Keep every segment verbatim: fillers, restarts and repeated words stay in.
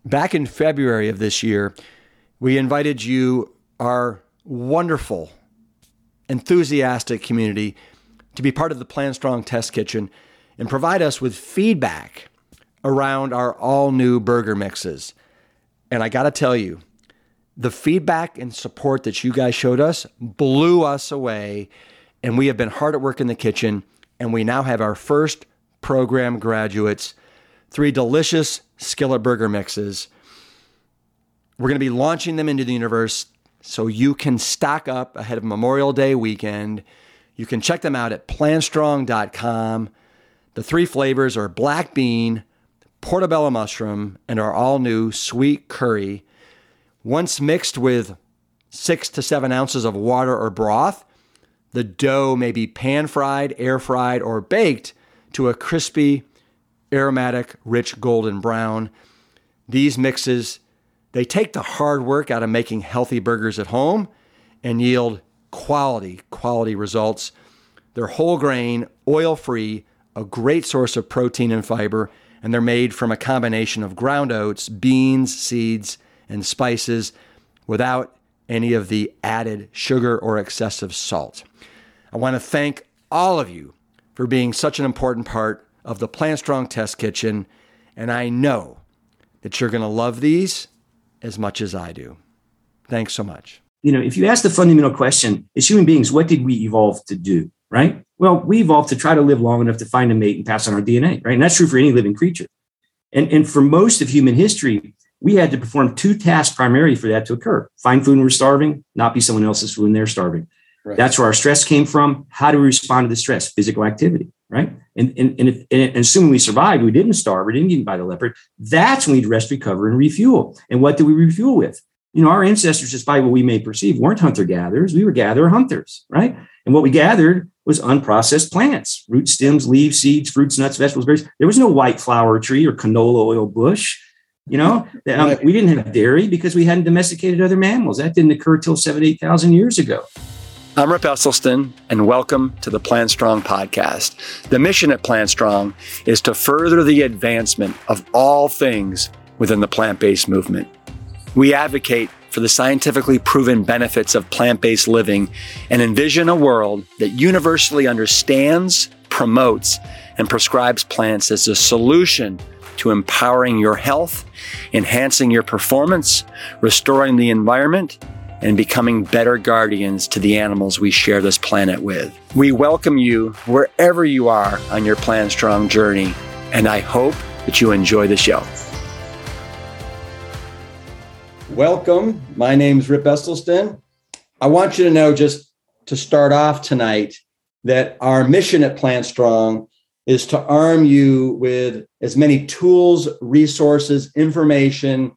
Back in February of this year, we invited you, our wonderful, enthusiastic community, to be part of the Plant Strong Test Kitchen and provide us with feedback around our all-new burger mixes. And I got to tell you, the feedback and support that you guys showed us blew us away, and we have been hard at work in the kitchen, and we now have our first program graduates, three delicious skillet burger mixes. We're going to be launching them into the universe so you can stock up ahead of Memorial Day weekend. You can check them out at plant strong dot com. The three flavors are black bean, portobello mushroom, and our all-new sweet curry. Once mixed with six to seven ounces of water or broth, the dough may be pan-fried, air-fried, or baked to a crispy, aromatic, rich golden brown. These mixes, they take the hard work out of making healthy burgers at home and yield quality, quality results. They're whole grain, oil-free, a great source of protein and fiber, and they're made from a combination of ground oats, beans, seeds, and spices without any of the added sugar or excessive salt. I want to thank all of you for being such an important part of the Plant Strong Test Kitchen, and I know that you're going to love these as much as I do. Thanks so much. You know, if you ask the fundamental question, as human beings, what did we evolve to do, right? Well, we evolved to try to live long enough to find a mate and pass on our D N A, right? And that's true for any living creature. And, and for most of human history, we had to perform two tasks primarily for that to occur. Find food when we're starving, not be someone else's food when they're starving. Right. That's where our stress came from. How do we respond to the stress? Physical activity, right? And, and, and, if, and assuming we survived, we didn't starve, we didn't get eaten by the leopard, that's when we'd rest, recover, and refuel. And what do we refuel with? You know, our ancestors, despite what we may perceive, weren't hunter-gatherers. We were gatherer-hunters, right? And what we gathered was unprocessed plants, roots, stems, leaves, seeds, fruits, nuts, vegetables, berries. There was no white flower tree or canola oil bush. You know, um, we didn't have dairy because we hadn't domesticated other mammals. That didn't occur till seven, eight thousand years ago. I'm Rip Esselstyn, and welcome to the Plant Strong podcast. The mission at Plant Strong is to further the advancement of all things within the plant-based movement. We advocate for the scientifically proven benefits of plant-based living and envision a world that universally understands, promotes, and prescribes plants as a solution to empowering your health, enhancing your performance, restoring the environment, and becoming better guardians to the animals we share this planet with. We welcome you wherever you are on your Plant Strong journey, and I hope that you enjoy the show. Welcome. My name's Rip Esselstyn. I want you to know, just to start off tonight, that our mission at Plant Strong is to arm you with as many tools, resources, information,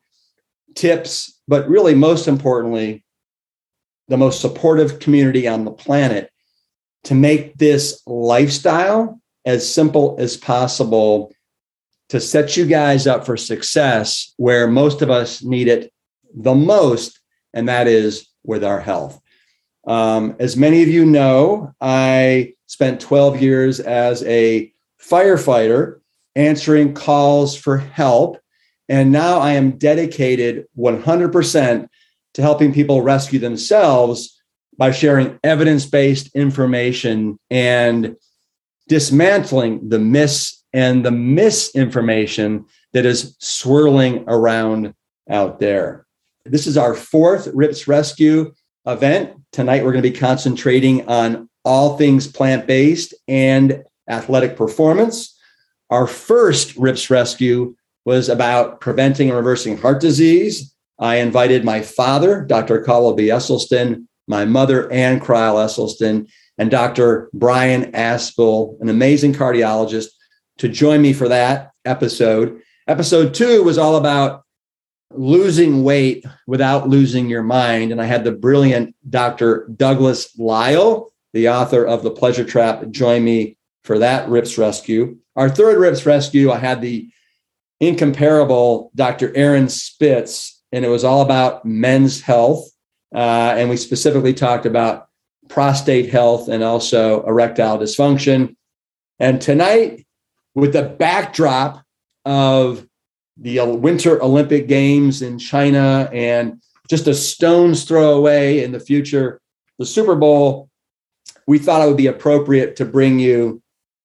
tips, but really most importantly, the most supportive community on the planet to make this lifestyle as simple as possible to set you guys up for success where most of us need it the most, and that is with our health. Um, as many of you know, I spent twelve years as a firefighter answering calls for help, and now I am dedicated one hundred percent to helping people rescue themselves by sharing evidence-based information and dismantling the myths and the misinformation that is swirling around out there. This is our fourth Rips Rescue event. Tonight, we're going to be concentrating on all things plant-based and athletic performance. Our first Rips Rescue was about preventing and reversing heart disease. I invited my father, Doctor Caldwell B. Esselstyn, my mother, Ann Cryle Esselstyn, and Doctor Brian Aspel, an amazing cardiologist, to join me for that episode. Episode two was all about losing weight without losing your mind. And I had the brilliant Doctor Douglas Lyle, the author of The Pleasure Trap, join me for that Rips Rescue. Our third Rips Rescue, I had the incomparable Doctor Aaron Spitz, and it was all about men's health. Uh, and we specifically talked about prostate health and also erectile dysfunction. And tonight, with the backdrop of the Winter Olympic Games in China and just a stone's throw away in the future, the Super Bowl, we thought it would be appropriate to bring you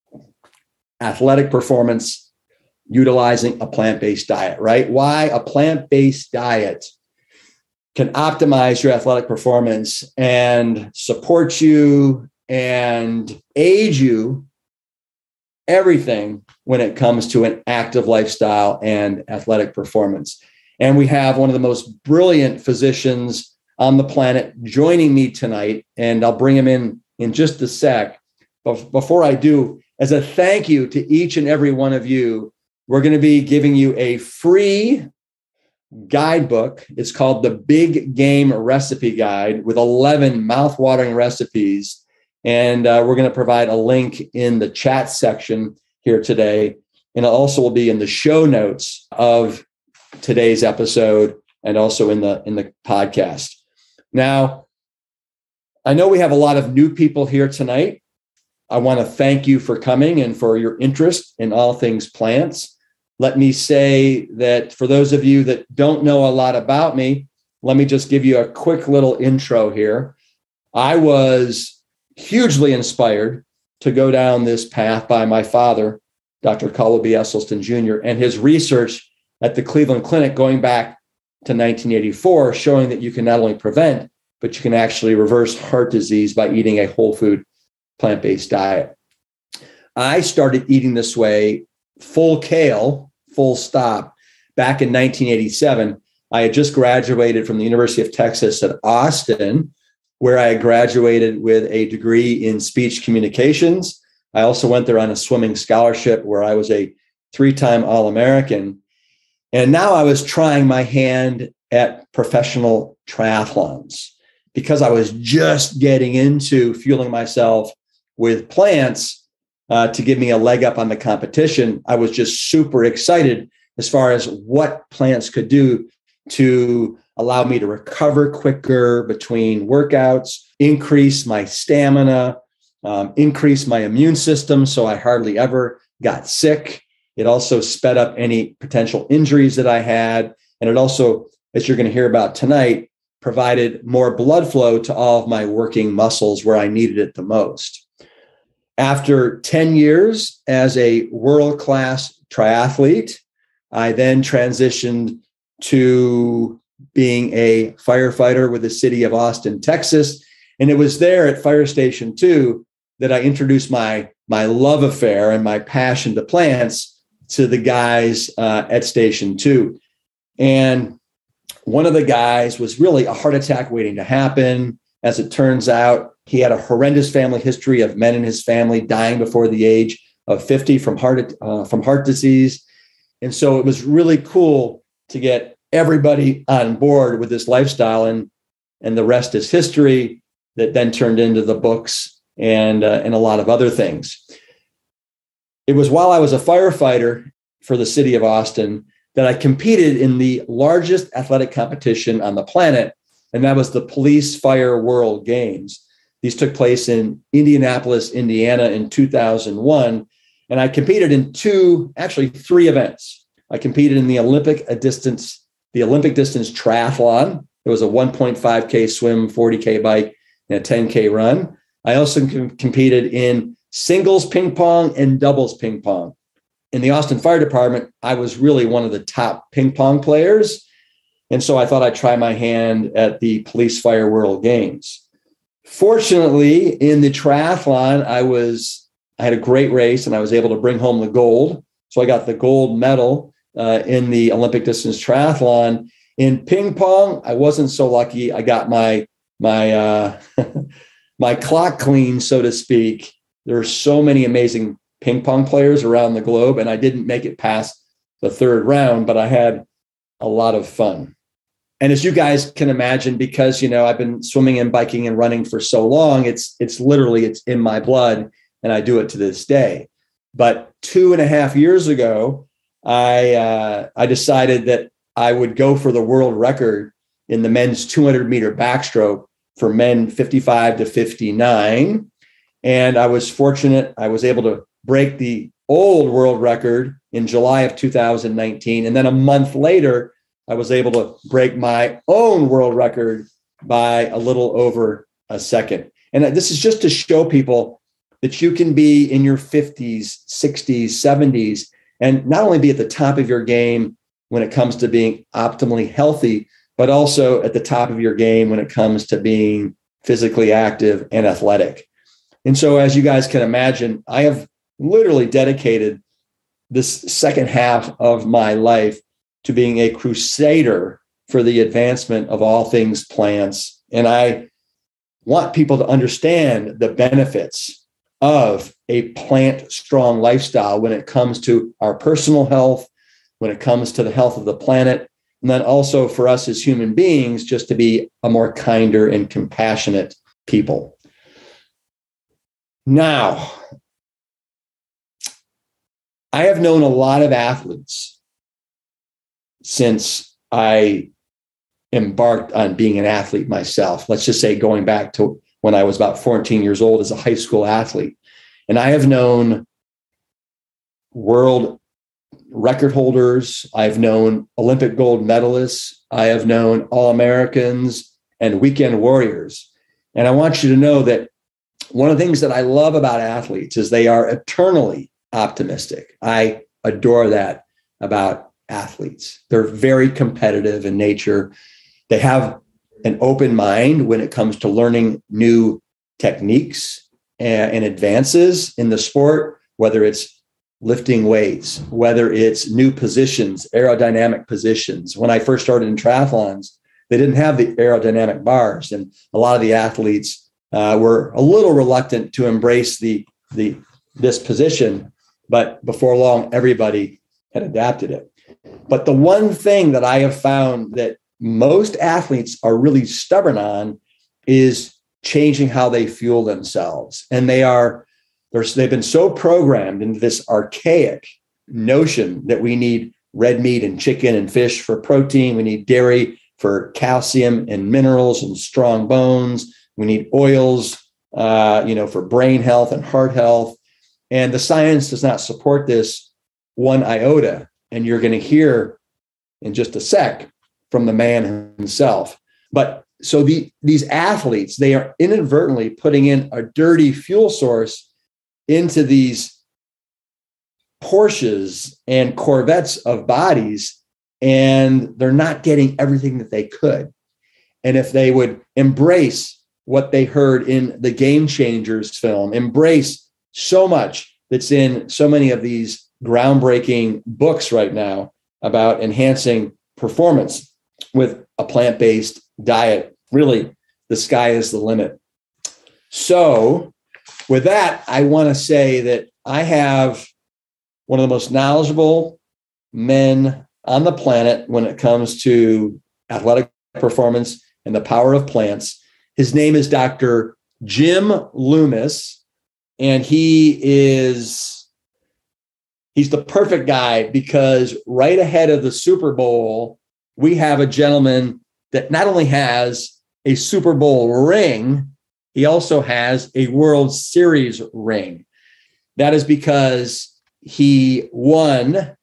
athletic performance utilizing a plant-based diet, right? Why a plant-based diet can optimize your athletic performance and support you and aid you everything when it comes to an active lifestyle and athletic performance. And we have one of the most brilliant physicians on the planet joining me tonight, and I'll bring him in in just a sec. But before I do, as a thank you to each and every one of you, we're going to be giving you a free guidebook. It's called the Big Game Recipe Guide with eleven mouthwatering recipes. And uh, we're going to provide a link in the chat section here today. And it also will be in the show notes of today's episode and also in the, in the podcast. Now, I know we have a lot of new people here tonight. I want to thank you for coming and for your interest in all things plants. Let me say that for those of you that don't know a lot about me, let me just give you a quick little intro here. I was hugely inspired to go down this path by my father, Doctor Caldwell B. Esselstyn Junior, and his research at the Cleveland Clinic going back to nineteen eighty-four, showing that you can not only prevent, but you can actually reverse heart disease by eating a whole food plant-based diet. I started eating this way, full kale, full stop, back in nineteen eighty-seven. I had just graduated from the University of Texas at Austin, where I graduated with a degree in speech communications. I also went there on a swimming scholarship where I was a three-time All-American. And now I was trying my hand at professional triathlons because I was just getting into fueling myself with plants uh, to give me a leg up on the competition. I was just super excited as far as what plants could do to allow me to recover quicker between workouts, increase my stamina, um, increase my immune system so I hardly ever got sick. It also sped up any potential injuries that I had. And it also, as you're going to hear about tonight, provided more blood flow to all of my working muscles where I needed it the most. After ten years as a world-class triathlete, I then transitioned to being a firefighter with the city of Austin, Texas. And it was there at Fire Station two that I introduced my, my love affair and my passion to plants to the guys uh, at Station two. And one of the guys was really a heart attack waiting to happen. As it turns out, he had a horrendous family history of men in his family dying before the age of fifty from heart, uh, from heart disease. And so it was really cool to get everybody on board with this lifestyle, and, and the rest is history that then turned into the books and, uh, and a lot of other things. It was while I was a firefighter for the city of Austin that I competed in the largest athletic competition on the planet, and that was the Police Fire World Games. These took place in Indianapolis, Indiana in two thousand one, and I competed in two, actually three events. I competed in the Olympic distance, the Olympic distance triathlon. It was a one point five K swim, forty K bike, and a ten K run. I also com- competed in singles ping pong and doubles ping pong. In the Austin Fire Department, I was really one of the top ping pong players. And so I thought I'd try my hand at the Police Fire World Games. Fortunately, in the triathlon, I was I had a great race and I was able to bring home the gold. So I got the gold medal uh, in the Olympic distance triathlon. In ping pong, I wasn't so lucky. I got my my uh, my clock clean, so to speak. There are so many amazing ping pong players around the globe, and I didn't make it past the third round, but I had a lot of fun. And as you guys can imagine, because, you know, I've been swimming and biking and running for so long, it's it's literally, it's in my blood, and I do it to this day. But two and a half years ago, I uh, I decided that I would go for the world record in the men's two hundred meter backstroke for men fifty-five to fifty-nine. And I was fortunate. I was able to break the old world record in July of two thousand nineteen. And then a month later, I was able to break my own world record by a little over a second. And this is just to show people that you can be in your fifties, sixties, seventies, and not only be at the top of your game when it comes to being optimally healthy, but also at the top of your game when it comes to being physically active and athletic. And so, as you guys can imagine, I have literally dedicated this second half of my life to being a crusader for the advancement of all things plants. And I want people to understand the benefits of a plant strong lifestyle when it comes to our personal health, when it comes to the health of the planet, and then also for us as human beings, just to be a more kinder and compassionate people. Now, I have known a lot of athletes since I embarked on being an athlete myself. Let's just say going back to when I was about fourteen years old as a high school athlete. And I have known world record holders. I've known Olympic gold medalists. I have known All-Americans and weekend warriors. And I want you to know that one of the things that I love about athletes is they are eternally optimistic. I adore that about athletes. They're very competitive in nature. They have an open mind when it comes to learning new techniques and, and advances in the sport, whether it's lifting weights, whether it's new positions, aerodynamic positions. When I first started in triathlons, they didn't have the aerodynamic bars. And a lot of the athletes uh, were a little reluctant to embrace the, the this position. But before long, everybody had adapted it. But the one thing that I have found that most athletes are really stubborn on is changing how they fuel themselves. And they are, they've been so programmed into this archaic notion that we need red meat and chicken and fish for protein. We need dairy for calcium and minerals and strong bones. We need oils, uh, you know, for brain health and heart health. And the science does not support this one iota. And you're going to hear in just a sec from the man himself. But so the, these athletes, they are inadvertently putting in a dirty fuel source into these Porsches and Corvettes of bodies, and they're not getting everything that they could. And if they would embrace what they heard in the Game Changers film, embrace so much that's in so many of these groundbreaking books right now about enhancing performance with a plant-based diet, really, the sky is the limit. So with that, I want to say that I have one of the most knowledgeable men on the planet when it comes to athletic performance and the power of plants. His name is Doctor Jim Loomis, and he is he's the perfect guy because right ahead of the Super Bowl, we have a gentleman that not only has a Super Bowl ring, he also has a World Series ring. That is because he won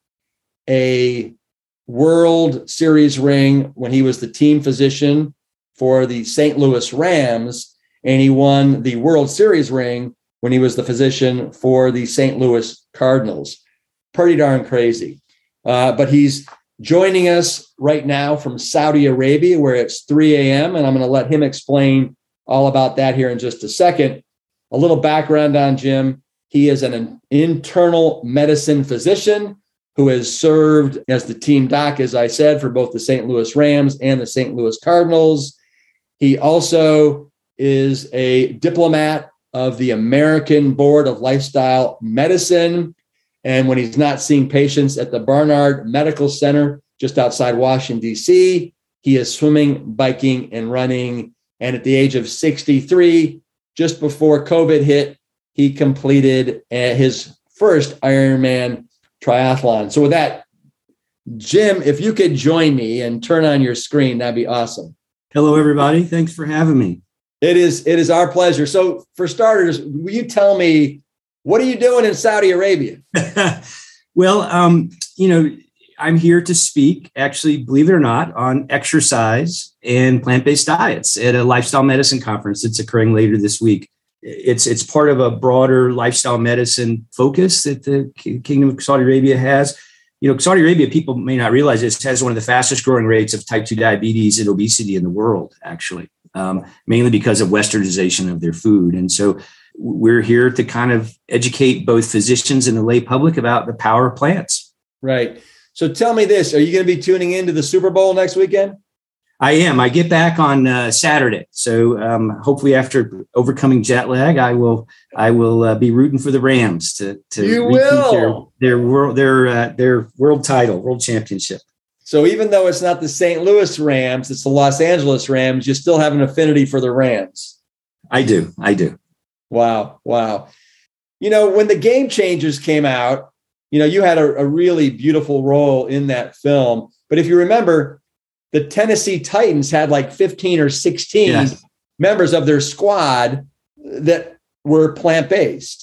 a World Series ring when he was the team physician for the Saint Louis Rams, and he won the World Series ring when he was the physician for the Saint Louis Cardinals. Pretty darn crazy. Uh, but he's joining us right now from Saudi Arabia, where it's three a.m., and I'm going to let him explain all about that here in just a second. A little background on Jim. He is an internal medicine physician who has served as the team doc, as I said, for both the Saint Louis Rams and the Saint Louis Cardinals. He also is a diplomat of the American Board of Lifestyle Medicine. And when he's not seeing patients at the Barnard Medical Center just outside Washington, D C, he is swimming, biking, and running. And at the age of sixty-three, just before COVID hit, he completed his first Ironman triathlon. So with that, Jim, if you could join me and turn on your screen, that'd be awesome. Hello, everybody. Thanks for having me. It is, it is our pleasure. So for starters, will you tell me What are you doing in Saudi Arabia? Well, um, you know, I'm here to speak, actually, believe it or not, on exercise and plant-based diets at a lifestyle medicine conference that's occurring later this week. It's it's part of a broader lifestyle medicine focus that the Kingdom of Saudi Arabia has. You know, Saudi Arabia, people may not realize this, has one of the fastest growing rates of type two diabetes and obesity in the world, actually, um, mainly because of westernization of their food. And so we're here to kind of educate both physicians and the lay public about the power of plants. Right. So tell me this, are you going to be tuning into the Super Bowl next weekend? I am. I get back on uh, Saturday. So um, hopefully after overcoming jet lag, I will I will uh, be rooting for the Rams to, to you repeat will. their their world their uh, their world title, world championship. So even though it's not the Saint Louis Rams, it's the Los Angeles Rams, you still have an affinity for the Rams. I do. I do. Wow. Wow. You know, when the Game Changers came out, you know, you had a, a really beautiful role in that film. But if you remember, the Tennessee Titans had like fifteen or sixteen yes. members of their squad that were plant-based.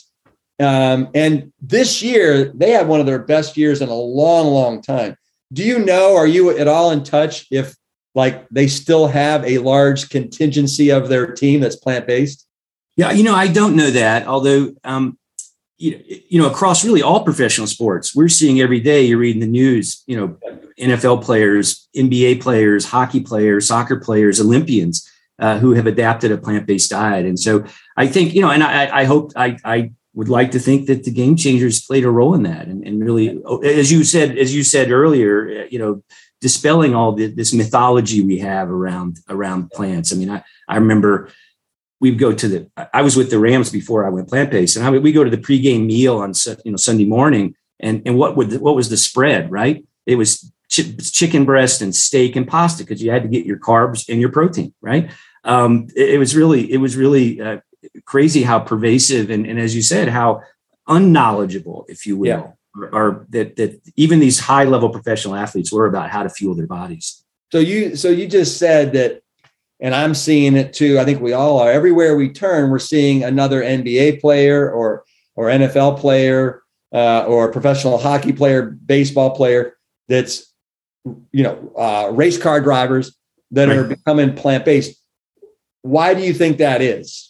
Um, and this year, they had one of their best years in a long, long time. Do you know, are you at all in touch if like they still have a large contingency of their team that's plant-based? Yeah, you know, I don't know that, although, um, you, you know, across really all professional sports, we're seeing every day, you're reading the news, you know, N F L players, N B A players, hockey players, soccer players, Olympians uh, who have adapted a plant-based diet. And so I think, you know, and I, I hope, I, I would like to think that the Game Changers played a role in that. And, and really, as you said, as you said earlier, you know, dispelling all the, this mythology we have around, around plants. I mean, I, I remember we'd go to the, I was with the Rams before I went plant-based, and I would, we go to the pregame meal on, you know, Sunday morning. And, and what would, what was the spread, right? It was ch- chicken breast and steak and pasta, because you had to get your carbs and your protein, right? Um, it, it was really, it was really uh, crazy how pervasive and, and as you said, how unknowledgeable, if you will, yeah. are, are that that even these high level professional athletes were about how to fuel their bodies. So you, so you just said that, and I'm seeing it too. I think we all are. Everywhere we turn, we're seeing another N B A player or or N F L player uh, or a professional hockey player, baseball player that's, you know, uh, race car drivers that right. are becoming plant-based. Why do you think that is?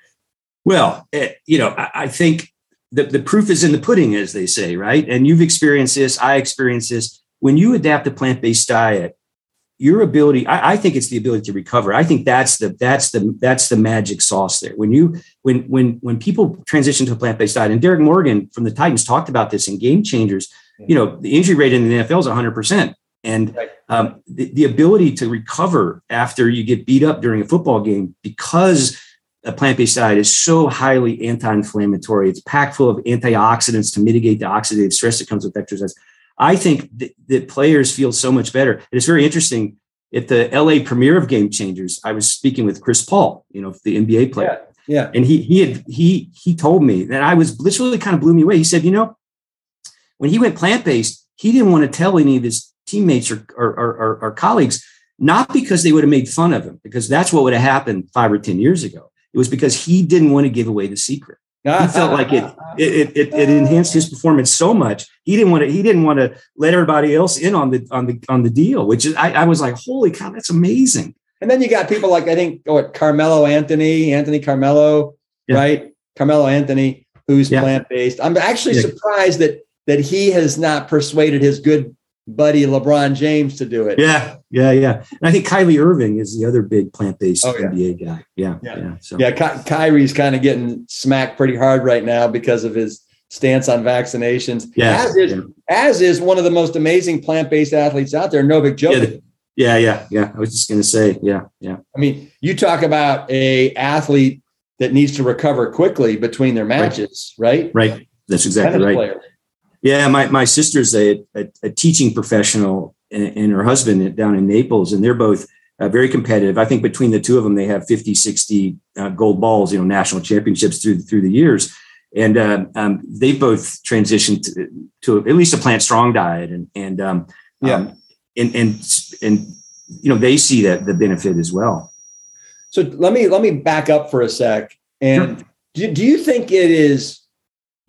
Well, it, you know, I, I think the, the proof is in the pudding, as they say, right? And you've experienced this. I experienced this. When you adapt a plant-based diet, your ability, I, I think it's the ability to recover. I think that's the that's the that's the magic sauce there. When you when when when people transition to a plant-based diet, and Derek Morgan from the Titans talked about this in Game Changers, you know, the injury rate in the N F L is one hundred percent. And um, the, the ability to recover after you get beat up during a football game, because a plant-based diet is so highly anti-inflammatory, it's packed full of antioxidants to mitigate the oxidative stress that comes with exercise. I think that, that players feel so much better. And it's very interesting. At the L A premiere of Game Changers, I was speaking with Chris Paul, you know, the N B A player. Yeah. yeah. And he he had he he told me that I was this really kind of blew me away. He said, you know, when he went plant-based, he didn't want to tell any of his teammates or or, or, or colleagues, not because they would have made fun of him, because that's what would have happened five or ten years ago. It was because he didn't want to give away the secret. He felt like it, it, it, it enhanced his performance so much. He didn't want to, he didn't want to let everybody else in on the, on the, on the deal, which is, I, I was like, holy cow, that's amazing. And then you got people like, I think, oh, Carmelo Anthony, Anthony Carmelo, yeah. right? Carmelo Anthony, who's yeah. plant-based. I'm actually yeah. surprised that, that he has not persuaded his good buddy LeBron James to do it. Yeah, yeah, yeah. And I think Kyrie Irving is the other big plant-based oh, yeah. N B A guy. Yeah, yeah. Yeah, so. yeah Ky- Kyrie's kind of getting smacked pretty hard right now because of his stance on vaccinations. Yeah, as is, yeah. as is one of the most amazing plant-based athletes out there, Novak Djokovic. Yeah, yeah, yeah. I was just going to say, yeah, yeah. I mean, you talk about a athlete that needs to recover quickly between their matches, right? Right. right. That's exactly Tennis right. Player. Yeah, my, my sister's a, a, a teaching professional, and, and her husband down in Naples, and they're both uh, very competitive. I think between the two of them, they have fifty, sixty uh, gold balls, you know, national championships through through the years. And uh, um, they both transitioned to, to at least a plant strong diet, and and um, yeah, um, and and and you know, they see that the benefit as well. So let me let me back up for a sec. And sure. do, do you think it is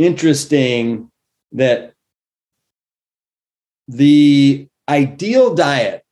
interesting that the ideal diet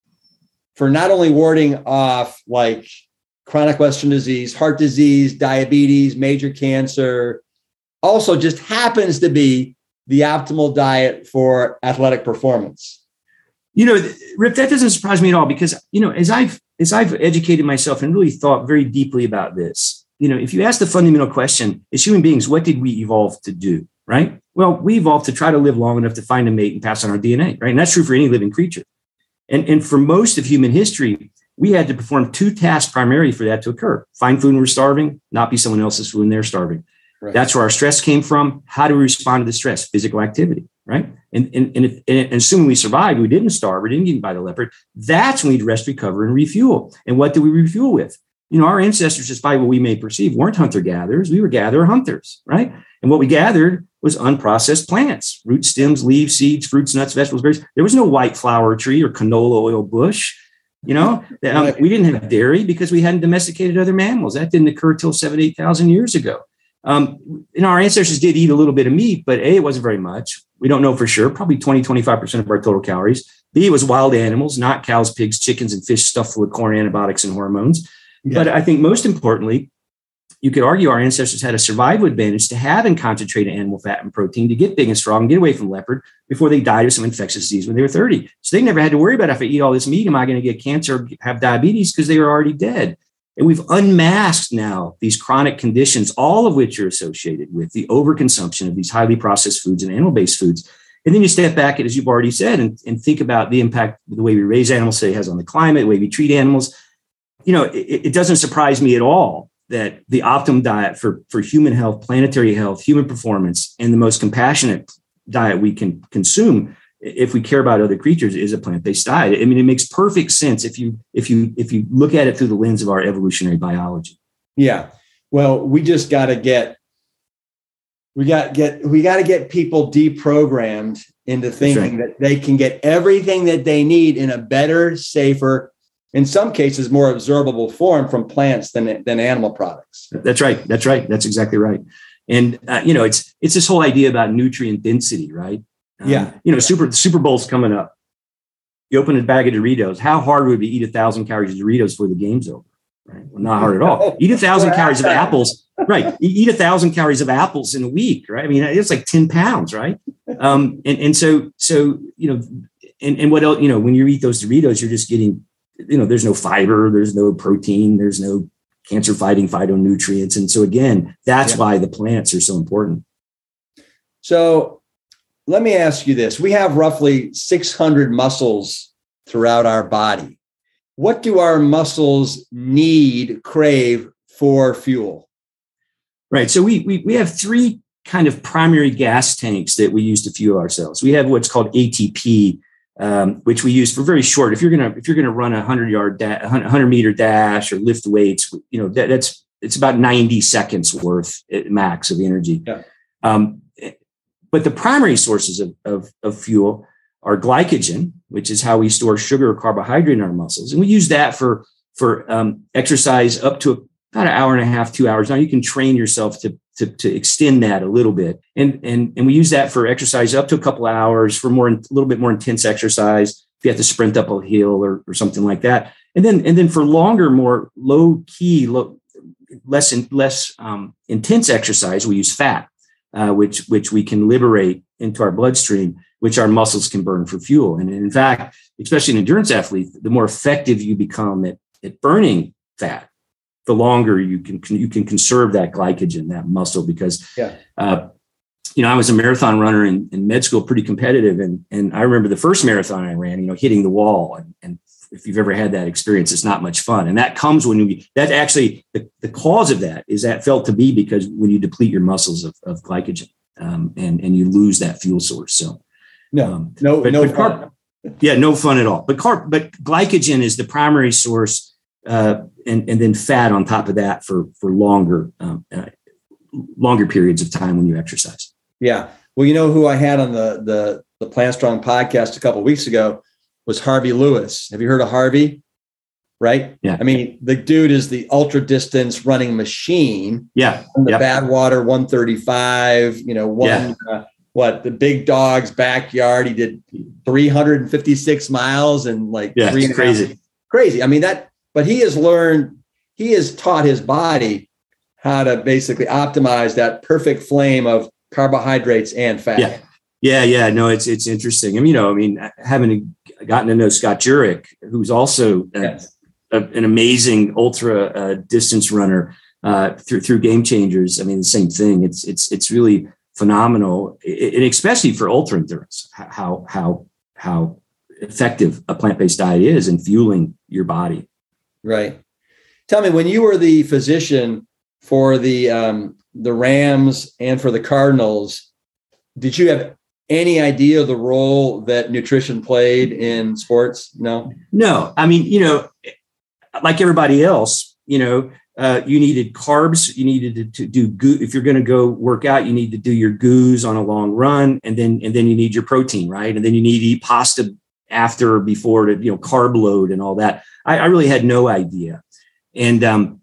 for not only warding off like chronic Western disease, heart disease, diabetes, major cancer, also just happens to be the optimal diet for athletic performance. You know, Rip, that doesn't surprise me at all because, you know, as I've as I've educated myself and really thought very deeply about this, you know, if you ask the fundamental question, as human beings, what did we evolve to do, right? Well, we evolved to try to live long enough to find a mate and pass on our D N A, right? And that's true for any living creature. And, and for most of human history, we had to perform two tasks primarily for that to occur. Find food when we're starving, not be someone else's food when they're starving. Right. That's where our stress came from. How do we respond to the stress? Physical activity, right? And, and, and, if, and assuming we survived, we didn't starve, we didn't get eaten by the leopard, that's when we'd rest, recover, and refuel. And what do we refuel with? You know, our ancestors, despite what we may perceive, weren't hunter-gatherers. We were gatherer-hunters, right? And what we gathered was unprocessed plants, roots, stems, leaves, seeds, fruits, nuts, vegetables, berries. There was no white flower tree or canola oil bush. You know, um, we didn't have dairy because we hadn't domesticated other mammals. That didn't occur till seven, eight thousand years ago. Um, and our ancestors did eat a little bit of meat, but A, it wasn't very much. We don't know for sure, probably twenty, twenty-five percent of our total calories. B, it was wild animals, not cows, pigs, chickens, and fish stuffed full of corn, antibiotics, and hormones. Yeah. But I think most importantly, you could argue our ancestors had a survival advantage to having concentrated animal fat and protein to get big and strong and get away from leopard before they died of some infectious disease when they were thirty. So they never had to worry about, if I eat all this meat, am I going to get cancer or have diabetes, because they were already dead. And we've unmasked now these chronic conditions, all of which are associated with the overconsumption of these highly processed foods and animal-based foods. And then you step back, as you've already said, and, and think about the impact the way we raise animals today has on the climate, the way we treat animals. You know, it, it doesn't surprise me at all that the optimum diet for, for human health, planetary health, human performance, and the most compassionate diet we can consume if we care about other creatures is a plant-based diet. I mean, it makes perfect sense if you if you if you look at it through the lens of our evolutionary biology. Yeah. Well, we just got to get we got get we got to get people deprogrammed into thinking right. that they can get everything that they need in a better, safer, in some cases more absorbable form from plants than than animal products. That's right. That's right. That's exactly right. And uh, you know, it's it's this whole idea about nutrient density, right? Um, yeah. You know, Super Super Bowl's coming up. You open a bag of Doritos. How hard would it be to eat a thousand calories of Doritos before the game's over? Right. Well, not hard at all. Eat a thousand calories of apples. Right. Eat a thousand calories of apples in a week. Right. I mean, it's like ten pounds. Right. Um, and, and so, so, you know, and, and what else, you know, when you eat those Doritos, you're just getting, you know, there's no fiber, there's no protein, there's no cancer fighting phytonutrients. And so again, that's yeah. why the plants are so important. So, let me ask you this. We have roughly six hundred muscles throughout our body. What do our muscles need, crave for fuel? Right. So we, we, we have three kind of primary gas tanks that we use to fuel ourselves. We have what's called A T P, um, which we use for very short. If you're going to if you're going to run a hundred yard, da- one hundred meter dash or lift weights, you know, that, that's it's about ninety seconds worth at max of energy. Yeah. Um, But the primary sources of, of, of fuel are glycogen, which is how we store sugar or carbohydrate in our muscles. And we use that for, for um, exercise up to about an hour and a half, two hours. Now you can train yourself to, to, to extend that a little bit. And, and, and we use that for exercise up to a couple of hours for more, a little bit more intense exercise. If you have to sprint up a hill or, or something like that. And then, and then for longer, more low key, low, less, in, less um, intense exercise, we use fat. Uh, which which we can liberate into our bloodstream, which our muscles can burn for fuel. And in fact, especially an endurance athlete, the more effective you become at, at burning fat, the longer you can you can conserve that glycogen, that muscle. Because, yeah. uh, you know, I was a marathon runner in, in med school, pretty competitive, and and I remember the first marathon I ran, you know, hitting the wall, and, and if you've ever had that experience, it's not much fun. And that comes when we, that actually, the, the cause of that is that felt to be because when you deplete your muscles of, of glycogen um, and, and you lose that fuel source. So no, um, no, but, no but fun. Carb, yeah, no fun at all. But carb, but glycogen is the primary source uh, and, and then fat on top of that for, for longer, um, uh, longer periods of time when you exercise. Yeah. Well, you know who I had on the, the, the Plant Strong podcast a couple of weeks ago was Harvey Lewis. Have you heard of Harvey? right? Yeah. I mean, the dude is the ultra distance running machine. Yeah. On the yep. Badwater one thirty-five, you know, one, Yeah. uh, what, the Big Dog's backyard. He did three hundred fifty-six miles and like yeah, three it's crazy. Crazy. I mean, that, but he has learned, he has taught his body how to basically optimize that perfect flame of carbohydrates and fat. Yeah. Yeah. Yeah. No, it's, it's interesting. I mean, you know, I mean, having gotten to know Scott Jurek, who's also a, yes. a, an amazing ultra uh, distance runner uh, through, through Game Changers. I mean, the same thing. It's, it's, it's really phenomenal, and especially for ultra endurance, how, how, how effective a plant-based diet is in fueling your body. Right. Tell me, when you were the physician for the, um, the Rams and for the Cardinals, did you have any idea of the role that nutrition played in sports? No, no. I mean, you know, like everybody else, you know, uh, you needed carbs. You needed to, to do goo. If you're going to go work out, you need to do your goos on a long run, and then and then you need your protein, right? And then you need to eat pasta after or before to, you know, carb load and all that. I, I really had no idea. And um,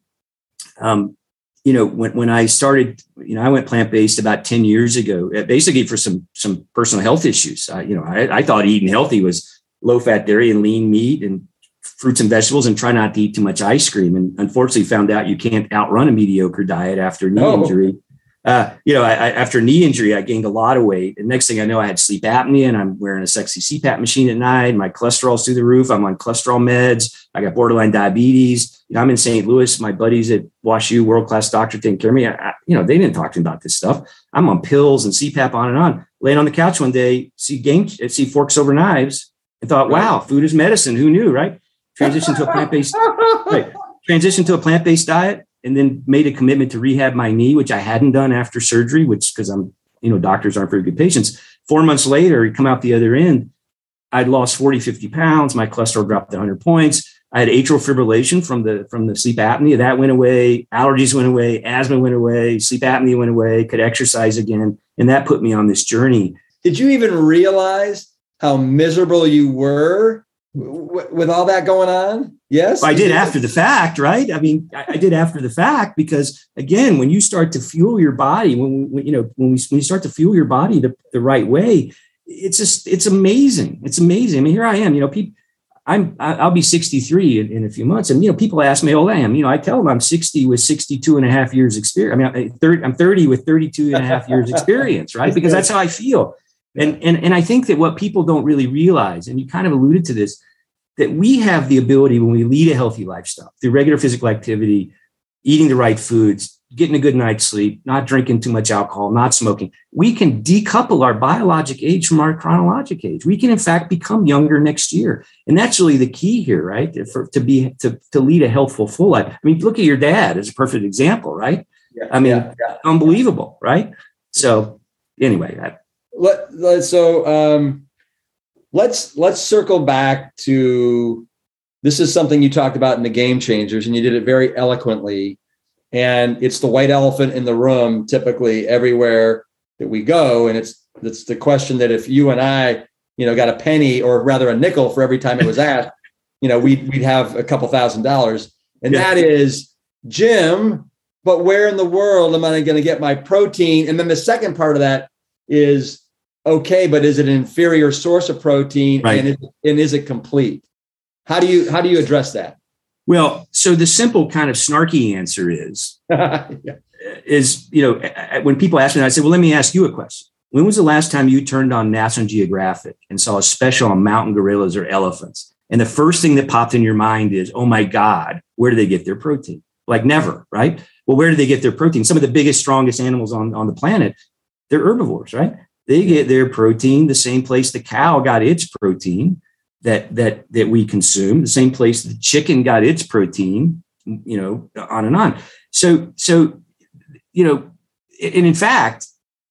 um, you know, when when I started, you know, I went plant-based about ten years ago, basically for some some personal health issues. I, you know, I, I thought eating healthy was low-fat dairy and lean meat and fruits and vegetables and try not to eat too much ice cream. And unfortunately found out you can't outrun a mediocre diet after knee oh. injury. Uh, you know, I, I, after knee injury, I gained a lot of weight. And next thing I know, I had sleep apnea and I'm wearing a sexy C PAP machine at night. My cholesterol's through the roof. I'm on cholesterol meds. I got borderline diabetes. You know, I'm in Saint Louis. My buddies at WashU, world-class doctor taking care of me. I, I, you know, they didn't talk to me about this stuff. I'm on pills and C PAP on and on. Laying on the couch one day, see game, see Forks Over Knives and thought, wow, food is medicine. Who knew, right? Transition to a plant-based, right. Transition to a plant-based diet, and then made a commitment to rehab my knee, which I hadn't done after surgery, which because I'm, you know, doctors aren't very good patients. Four months later, come out the other end, I'd lost forty, fifty pounds. My cholesterol dropped one hundred points. I had atrial fibrillation from the, from the sleep apnea. That went away. Allergies went away. Asthma went away. Sleep apnea went away. Could exercise again. And that put me on this journey. Did you even realize how miserable you were w- with all that going on? Yes. I did after the fact, right? I mean, I, I did after the fact, because again, when you start to fuel your body, when, when you know, when we, when you start to fuel your body the, the right way, it's just, it's amazing. It's amazing. I mean, here I am, you know, people, I'm, I'll be sixty-three in, in a few months. And, you know, people ask me, how old I am, you know, I tell them I'm sixty with sixty-two and a half years experience. I mean, I'm thirty, I'm thirty with thirty-two and a half years experience, right? Because that's how I feel. And, and, and I think that what people don't really realize, and you kind of alluded to this, that we have the ability when we lead a healthy lifestyle through regular physical activity, eating the right foods, getting a good night's sleep, not drinking too much alcohol, not smoking, we can decouple our biologic age from our chronologic age. We can, in fact, become younger next year. And that's really the key here, right? For, to be, to, to lead a healthful, full life. I mean, look at your dad as a perfect example, right? Yeah, I mean, yeah, yeah. Unbelievable, right? So anyway, that, Let, let, so um, let's let's circle back to, this is something you talked about in the Game Changers, and you did it very eloquently. And it's the white elephant in the room, typically everywhere that we go. And it's it's the question that if you and I, you know, got a penny, or rather a nickel for every time it was asked, you know, we'd we'd have a couple thousand dollars. And yeah. that is, Jim, but where in the world am I going to get my protein? And then the second part of that is, okay, but is it an inferior source of protein? Right. And, is, and is it complete? How do you how do you address that? Well, so the simple kind of snarky answer is, yeah. is, you know, when people ask me, I say, well, let me ask you a question. When was the last time you turned on National Geographic and saw a special on mountain gorillas or elephants? And the first thing that popped in your mind is, oh my God, where do they get their protein? Like never, right? Well, where do they get their protein? Some of the biggest, strongest animals on, on the planet, they're herbivores, right? They get their protein the same place the cow got its protein that that that we consume, the same place the chicken got its protein, you know, on and on. So, so you know, and in fact,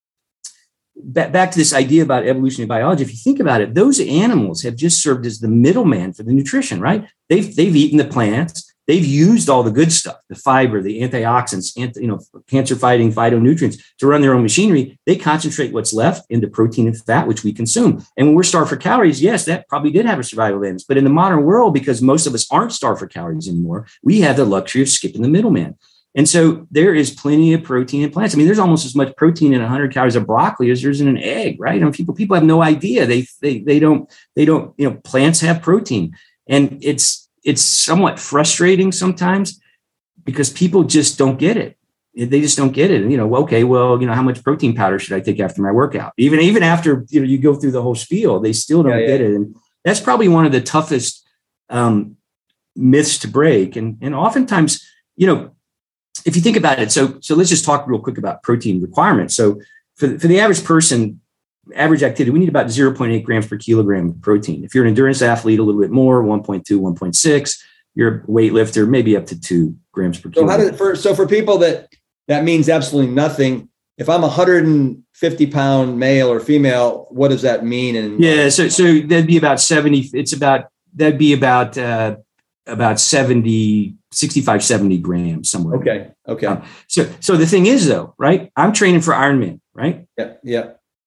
back, back to this idea about evolutionary biology, if you think about it, those animals have just served as the middleman for the nutrition, right? They've they've eaten the plants, they've used all the good stuff, the fiber, the antioxidants, anti, you know, cancer-fighting phytonutrients to run their own machinery. They concentrate what's left into protein and fat, which we consume. And when we're starved for calories, yes, that probably did have a survival advantage. But in the modern world, because most of us aren't starved for calories anymore, we have the luxury of skipping the middleman. And so there is plenty of protein in plants. I mean, there's almost as much protein in one hundred calories of broccoli as there's in an egg, right? And people people have no idea. They they they don't they don't you know plants have protein, and it's it's somewhat frustrating sometimes because people just don't get it. They just don't get it. And you know, okay, well, you know, how much protein powder should I take after my workout? Even even after you know you go through the whole spiel, they still don't yeah, get yeah. it. And that's probably one of the toughest um, myths to break. And and oftentimes, you know. If you think about it, so so let's just talk real quick about protein requirements. So for the, for the average person, average activity, we need about zero point eight grams per kilogram of protein. If you're an endurance athlete, a little bit more, one point two, one point six. You're a weightlifter, maybe up to two grams per kilogram. So how did for so for people that that means absolutely nothing. If I'm a one hundred fifty pound male or female, what does that mean? And yeah, so so that'd be about seventy. It's about that'd be about uh, about seventy. sixty-five, seventy grams somewhere. Okay. Okay. Um, so, so the thing is though, right? I'm training for Ironman, right? Yeah. Yeah.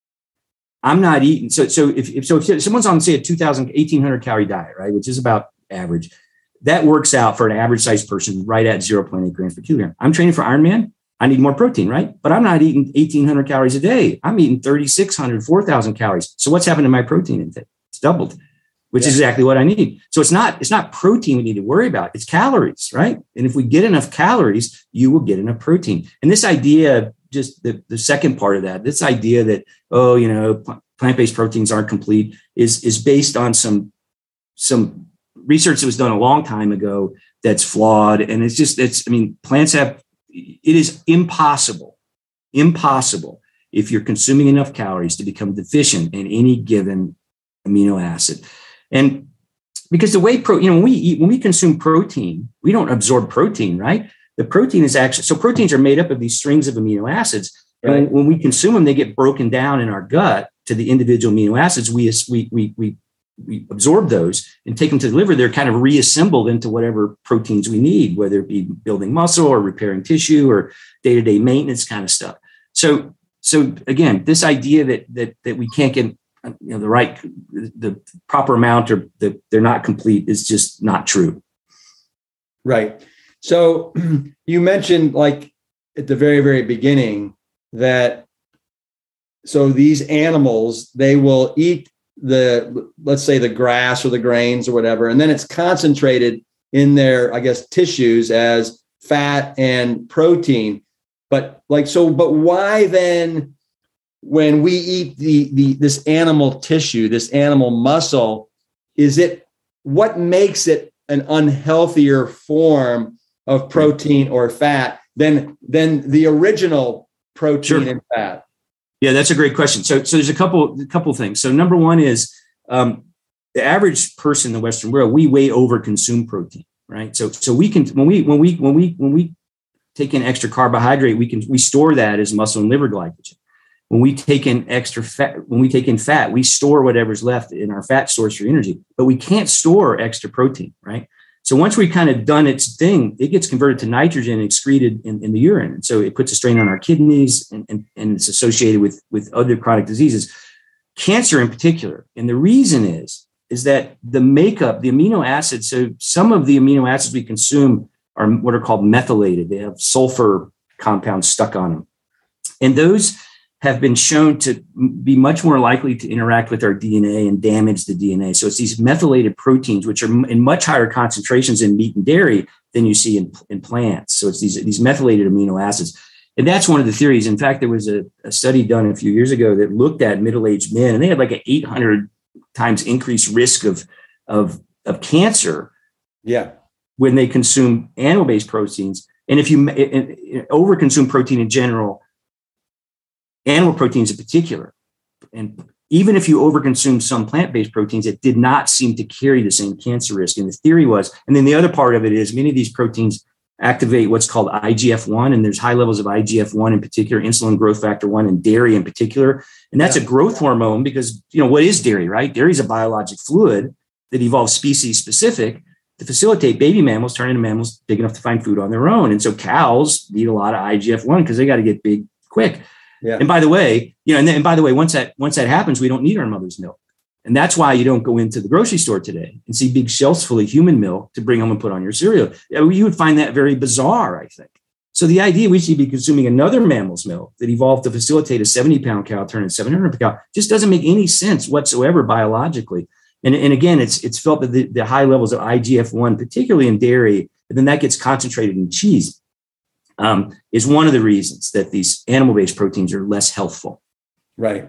I'm not eating. So, so if, if so, if someone's on say a two thousand, eighteen hundred calorie diet, right? Which is about average, that works out for an average sized person right at zero point eight grams per kilogram. I'm training for Ironman. I need more protein, right? But I'm not eating eighteen hundred calories a day. I'm eating thirty-six hundred, four thousand calories. So what's happened to my protein intake? It's doubled. Which yeah. is exactly what I need. So it's not, it's not protein we need to worry about. It's calories, right? And if we get enough calories, you will get enough protein. And this idea, just the, the second part of that, this idea that, oh, you know, plant-based proteins aren't complete is, is based on some, some research that was done a long time ago that's flawed. And it's just, it's, I mean, plants have, it is impossible, impossible if you're consuming enough calories to become deficient in any given amino acid. And because the way pro, you know, when we eat, when we consume protein, we don't absorb protein, right? The protein is actually, so proteins are made up of these strings of amino acids. And right. when we consume them, they get broken down in our gut to the individual amino acids. We, we, we, we, we absorb those and take them to the liver. They're kind of reassembled into whatever proteins we need, whether it be building muscle or repairing tissue or day-to-day maintenance kind of stuff. So, so again, this idea that, that, that we can't get, you know, the right, the proper amount or that they're not complete is just not true. Right. So you mentioned like at the very, very beginning that, so these animals, they will eat the, let's say the grass or the grains or whatever, and then it's concentrated in their, I guess, tissues as fat and protein. But like, so, but why then, when we eat the, the this animal tissue, this animal muscle, is it what makes it an unhealthier form of protein or fat than than the original protein sure. and fat? Yeah, that's a great question. So, so there's a couple a couple things. So, number one is um, the average person in the Western world, we way over consume protein, right? So, so we can when we when we when we when we take in extra carbohydrate, we can we store that as muscle and liver glycogen. When we take in extra fat, when we take in fat, we store whatever's left in our fat source for energy, but we can't store extra protein, right? So once we've kind of done its thing, it gets converted to nitrogen and excreted in, in the urine. And so it puts a strain on our kidneys and, and, and it's associated with, with other chronic diseases, cancer in particular. And the reason is, is that the makeup, the amino acids, so some of the amino acids we consume are what are called methylated. They have sulfur compounds stuck on them. And those have been shown to be much more likely to interact with our D N A and damage the D N A. So it's these methylated proteins, which are in much higher concentrations in meat and dairy than you see in, in plants. So it's these, these methylated amino acids. And that's one of the theories. In fact, there was a, a study done a few years ago that looked at middle-aged men, and they had like an eight hundred times increased risk of, of, of cancer yeah. when they consume animal-based proteins. And if you overconsume protein in general, animal proteins in particular, and even if you overconsume some plant-based proteins, it did not seem to carry the same cancer risk. And the theory was, and then the other part of it is many of these proteins activate what's called I G F one, and there's high levels of I G F one in particular, insulin growth factor one, and dairy in particular. And that's yeah. a growth hormone because, you know, what is dairy, right? Dairy is a biologic fluid that evolves species specific. to facilitate baby mammals turn into mammals big enough to find food on their own. And so cows need a lot of I G F one because they got to get big quick. Yeah. And by the way, you know, and, then, and by the way, once that once that happens, we don't need our mother's milk. And that's why you don't go into the grocery store today and see big shelves full of human milk to bring home and put on your cereal. You would find that very bizarre, I think. So the idea we should be consuming another mammal's milk that evolved to facilitate a seventy pound cow turning seven hundred pound cow just doesn't make any sense whatsoever biologically. And, and again, it's it's felt that the, the high levels of I G F one, particularly in dairy, and then that gets concentrated in cheese, um, is one of the reasons that these animal-based proteins are less healthful. Right.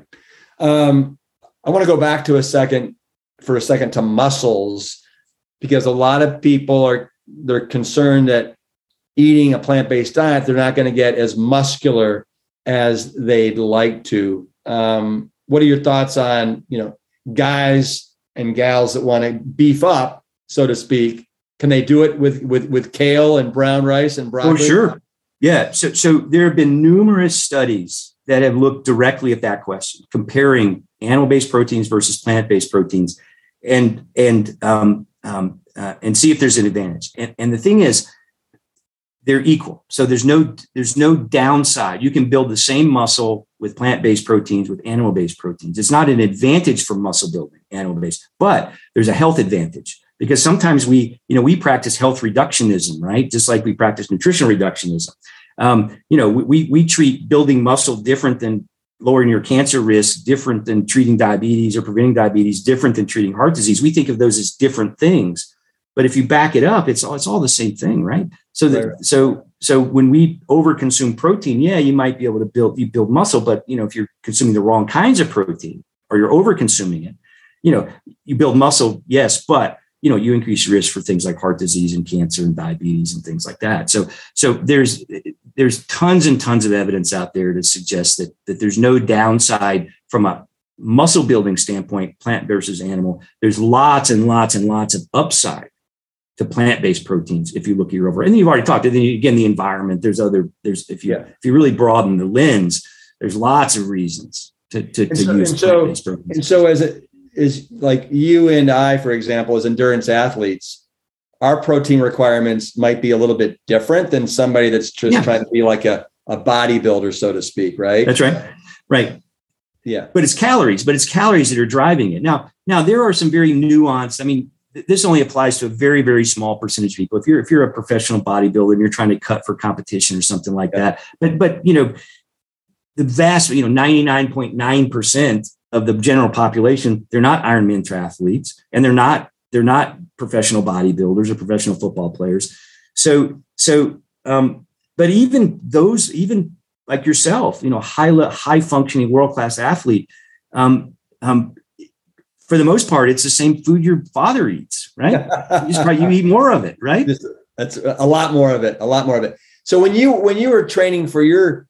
Um, I want to go back to a second, for a second, to muscles, because a lot of people are, they're concerned that eating a plant-based diet, they're not going to get as muscular as they'd like to. Um, what are your thoughts on, you know, guys and gals that want to beef up, so to speak? Can they do it with, with, with kale and brown rice and broccoli? Oh, sure. Yeah. So, so there have been numerous studies that have looked directly at that question, comparing animal-based proteins versus plant-based proteins, and and um, um, uh, and see if there's an advantage. And, and the thing is, they're equal. So there's no there's no downside. You can build the same muscle with plant-based proteins with animal-based proteins. It's not an advantage for muscle building, animal-based, but there's a health advantage, because sometimes we, you know, we practice health reductionism, right? Just like we practice nutritional reductionism. Um, you know, we we treat building muscle different than lowering your cancer risk, different than treating diabetes or preventing diabetes, different than treating heart disease. We think of those as different things, but if you back it up, it's all it's all the same thing, right? So that right. so so when we overconsume protein, yeah, you might be able to build you build muscle, but you know, if you're consuming the wrong kinds of protein or you're overconsuming it, you know, you build muscle, yes, but you know, you increase risk for things like heart disease and cancer and diabetes and things like that. So, so there's there's tons and tons of evidence out there to suggest that that there's no downside from a muscle building standpoint, plant versus animal. There's lots and lots and lots of upside to plant-based proteins if you look at your overall. And you've already talked. And then again, the environment. There's other. There's if you yeah. if you really broaden the lens, there's lots of reasons to to, to so, use and so, plant-based proteins. And so as it is, like you and I, for example, as endurance athletes, our protein requirements might be a little bit different than somebody that's just yeah. trying to be like a, a bodybuilder, so to speak, right? That's right. Right. Yeah. But it's calories, but it's calories that are driving it. Now, now there are some very nuanced, I mean, th- this only applies to a very, very small percentage of people. If you're, if you're a professional bodybuilder and you're trying to cut for competition or something like yeah. that, but, but, you know, the vast, you know, ninety-nine point nine percent of the general population, they're not Ironman triathletes, and they're not they're not professional bodybuilders or professional football players. So so, um, but even those, even like yourself, you know, high high functioning world class athlete, um, um, for the most part, it's the same food your father eats, right? you, just probably, you eat more of it, right? That's a lot more of it, a lot more of it. So when you when you were training for your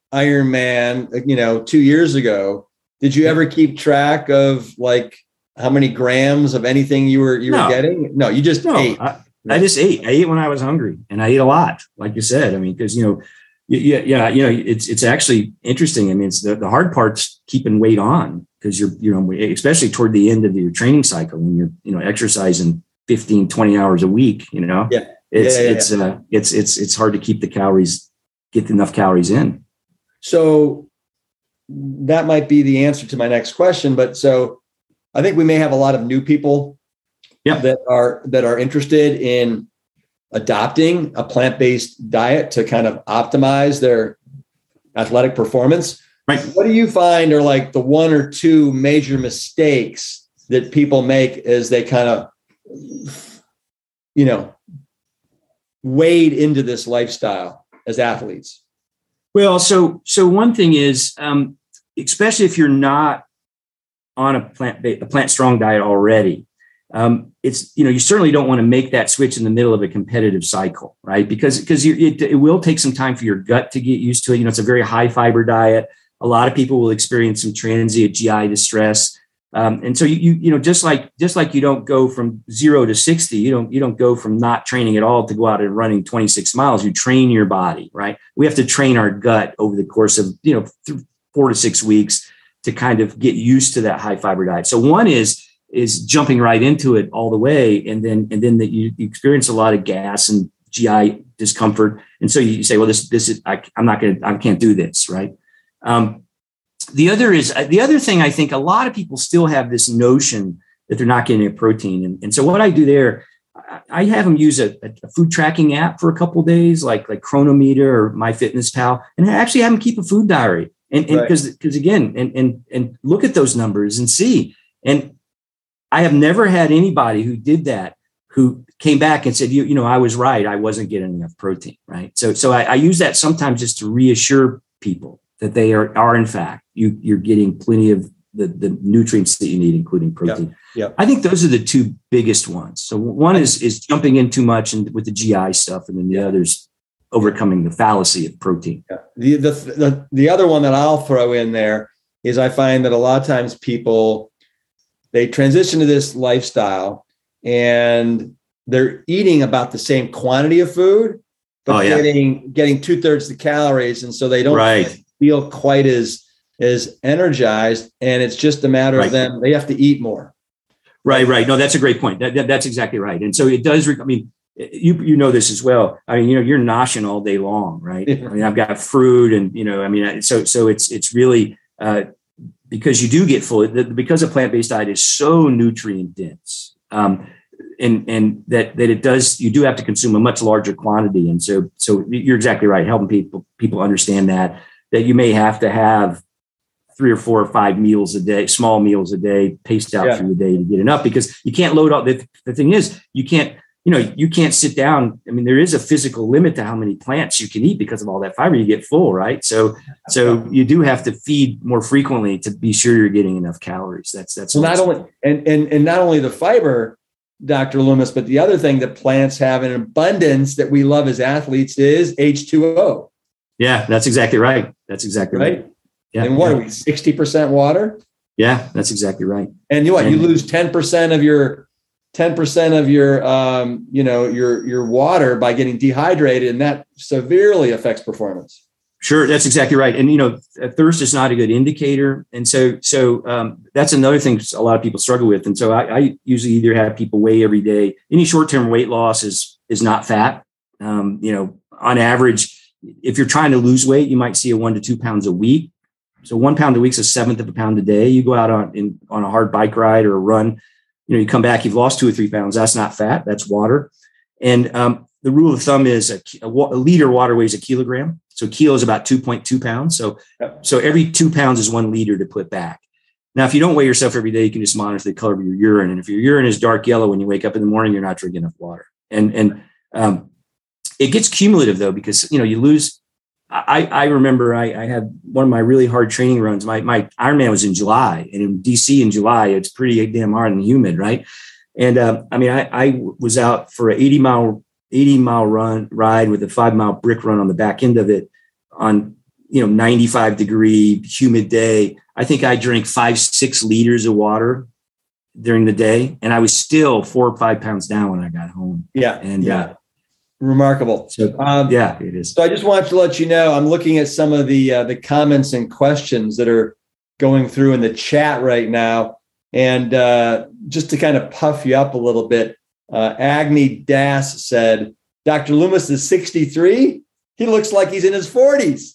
Ironman, you know, two years ago, did you ever keep track of like how many grams of anything you were you no. were getting? No, you just no, ate. I, I just ate. I ate when I was hungry, and I ate a lot, like you said. I mean, because you know, yeah, yeah, you know, it's it's actually interesting. I mean, it's the, the hard part's keeping weight on, because you're you know, especially toward the end of your training cycle when you're you know exercising fifteen, twenty hours a week. You know, yeah, it's yeah, yeah, it's yeah. uh it's it's it's hard to keep the calories, get enough calories in. So that might be the answer to my next question. But so I think we may have a lot of new people yep. that are that are interested in adopting a plant-based diet to kind of optimize their athletic performance. Right. What do you find are like the one or two major mistakes that people make as they kind of, you know, wade into this lifestyle as athletes? Well, so so one thing is, um, especially if you're not on a plant a plant strong diet already, um, it's you know you certainly don't want to make that switch in the middle of a competitive cycle, right? Because because you, it, it will take some time for your gut to get used to it. You know, it's a very high fiber diet. A lot of people will experience some transient G I distress, um, and so you you you know just like just like you don't go from zero to sixty, you don't you don't go from not training at all to go out and running twenty-six miles. You train your body, right? We have to train our gut over the course of you know th- four to six weeks to kind of get used to that high fiber diet. So one is is jumping right into it all the way, and then and then that you, you experience a lot of gas and G I discomfort, and so you say, well, this this is I, I'm not going to I can't do this, right? Um, the other is the other thing. I think a lot of people still have this notion that they're not getting a protein, and, and so what I do there, I, I have them use a, a food tracking app for a couple of days, like like Chronometer or MyFitnessPal, and I actually have them keep a food diary, and because right. because again, and and and look at those numbers and see, and I have never had anybody who did that who came back and said, you, you know, I was right. I wasn't getting enough protein. Right. So, so I, I use that sometimes just to reassure people that they are, are in fact, you, you're getting plenty of the, the nutrients that you need, including protein. Yeah. I think those are the two biggest ones. So one is, is jumping in too much and with the G I stuff. And then the other's overcoming the fallacy of protein. Yeah. The, the, the, the other one that I'll throw in there is I find that a lot of times people, they transition to this lifestyle and they're eating about the same quantity of food, but oh, yeah. getting getting two thirds the calories, and so they don't right. feel quite as as energized. And it's just a matter right. of them; they have to eat more. Right, right. No, that's a great point. That, that, that's exactly right. And so it does. I mean, you you know this as well. I mean, you know, you're noshing all day long, right? I mean, I've got fruit, and you know, I mean, so so it's it's really. Uh, because you do get full, because a plant-based diet is so nutrient dense, um, and and that that it does, you do have to consume a much larger quantity. And so so you're exactly right, helping people people understand that, that you may have to have three or four or five meals a day, small meals a day, paced out yeah. through the day to get enough, because you can't load all, the, the thing is, you can't, you know, you can't sit down. I mean, there is a physical limit to how many plants you can eat because of all that fiber. You get full, right? So, so you do have to feed more frequently to be sure you're getting enough calories. That's that's well, not only and, and and not only the fiber, Doctor Loomis, but the other thing that plants have in abundance that we love as athletes is H two O. Yeah, that's exactly right. That's exactly right. right. Yeah. And what yeah. are we? sixty percent water? Yeah, that's exactly right. And you know what? And, you lose ten percent of your. ten percent of your, um, you know, your, your water by getting dehydrated, and that severely affects performance. Sure. That's exactly right. And, you know, thirst is not a good indicator. And so, so um, that's another thing a lot of people struggle with. And so I, I usually either have people weigh every day. Any short-term weight loss is, is not fat. Um, you know, on average, if you're trying to lose weight, you might see a one to two pounds a week. So one pound a week is a seventh of a pound a day. You go out on, in, on a hard bike ride or a run, you know, you come back, you've lost two or three pounds. That's not fat, that's water. And um, the rule of thumb is a, a, a liter of water weighs a kilogram. So a kilo is about two point two pounds. So, yep. so every two pounds is one liter to put back. Now, if you don't weigh yourself every day, you can just monitor the color of your urine. And if your urine is dark yellow when you wake up in the morning, you're not drinking enough water. And, and um, it gets cumulative though, because, you know, you lose. I, I remember I, I had one of my really hard training runs. My, my Ironman was in July, and in D C in July, it's pretty damn hard and humid. Right. And uh, I mean, I, I was out for an eighty mile, eighty mile run ride with a five mile brick run on the back end of it on, you know, ninety-five degree humid day. I think I drank five, six liters of water during the day, and I was still four or five pounds down when I got home. Yeah. And, yeah. uh, Remarkable. So, um, yeah, it is. So I just wanted to let you know, I'm looking at some of the uh, the comments and questions that are going through in the chat right now. And uh, just to kind of puff you up a little bit, uh, Agni Das said, Doctor Loomis is sixty-three. He looks like he's in his forties.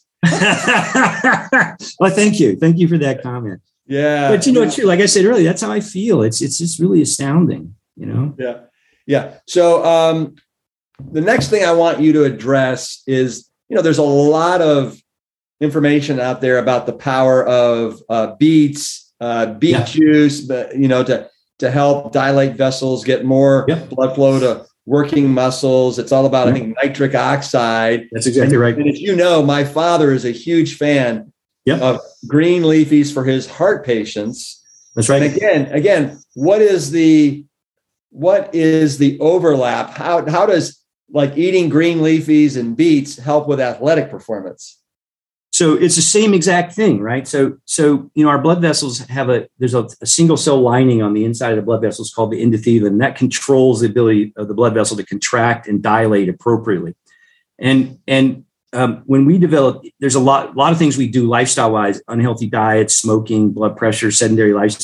Well, thank you. Thank you for that comment. Yeah. But you know, yeah. it's true. Like I said earlier, that's how I feel. It's, it's just really astounding, you know? Yeah. Yeah. So, um, the next thing I want you to address is, you know, there's a lot of information out there about the power of uh, beets, uh, beet yeah. juice, but, you know, to, to help dilate vessels, get more yeah. blood flow to working muscles. It's all about, yeah. I think, nitric oxide. That's exactly right. And as you know, my father is a huge fan yeah. of green leafies for his heart patients. That's right. And again, again, what is the, what is the overlap? How, how does, like eating green leafies and beets help with athletic performance? So it's the same exact thing, right? So, so you know, our blood vessels have a, there's a, a single cell lining on the inside of the blood vessels called the endothelium, and that controls the ability of the blood vessel to contract and dilate appropriately. And, and um, when we develop, there's a lot, a lot of things we do lifestyle-wise, unhealthy diet, smoking, blood pressure, sedentary lifestyle.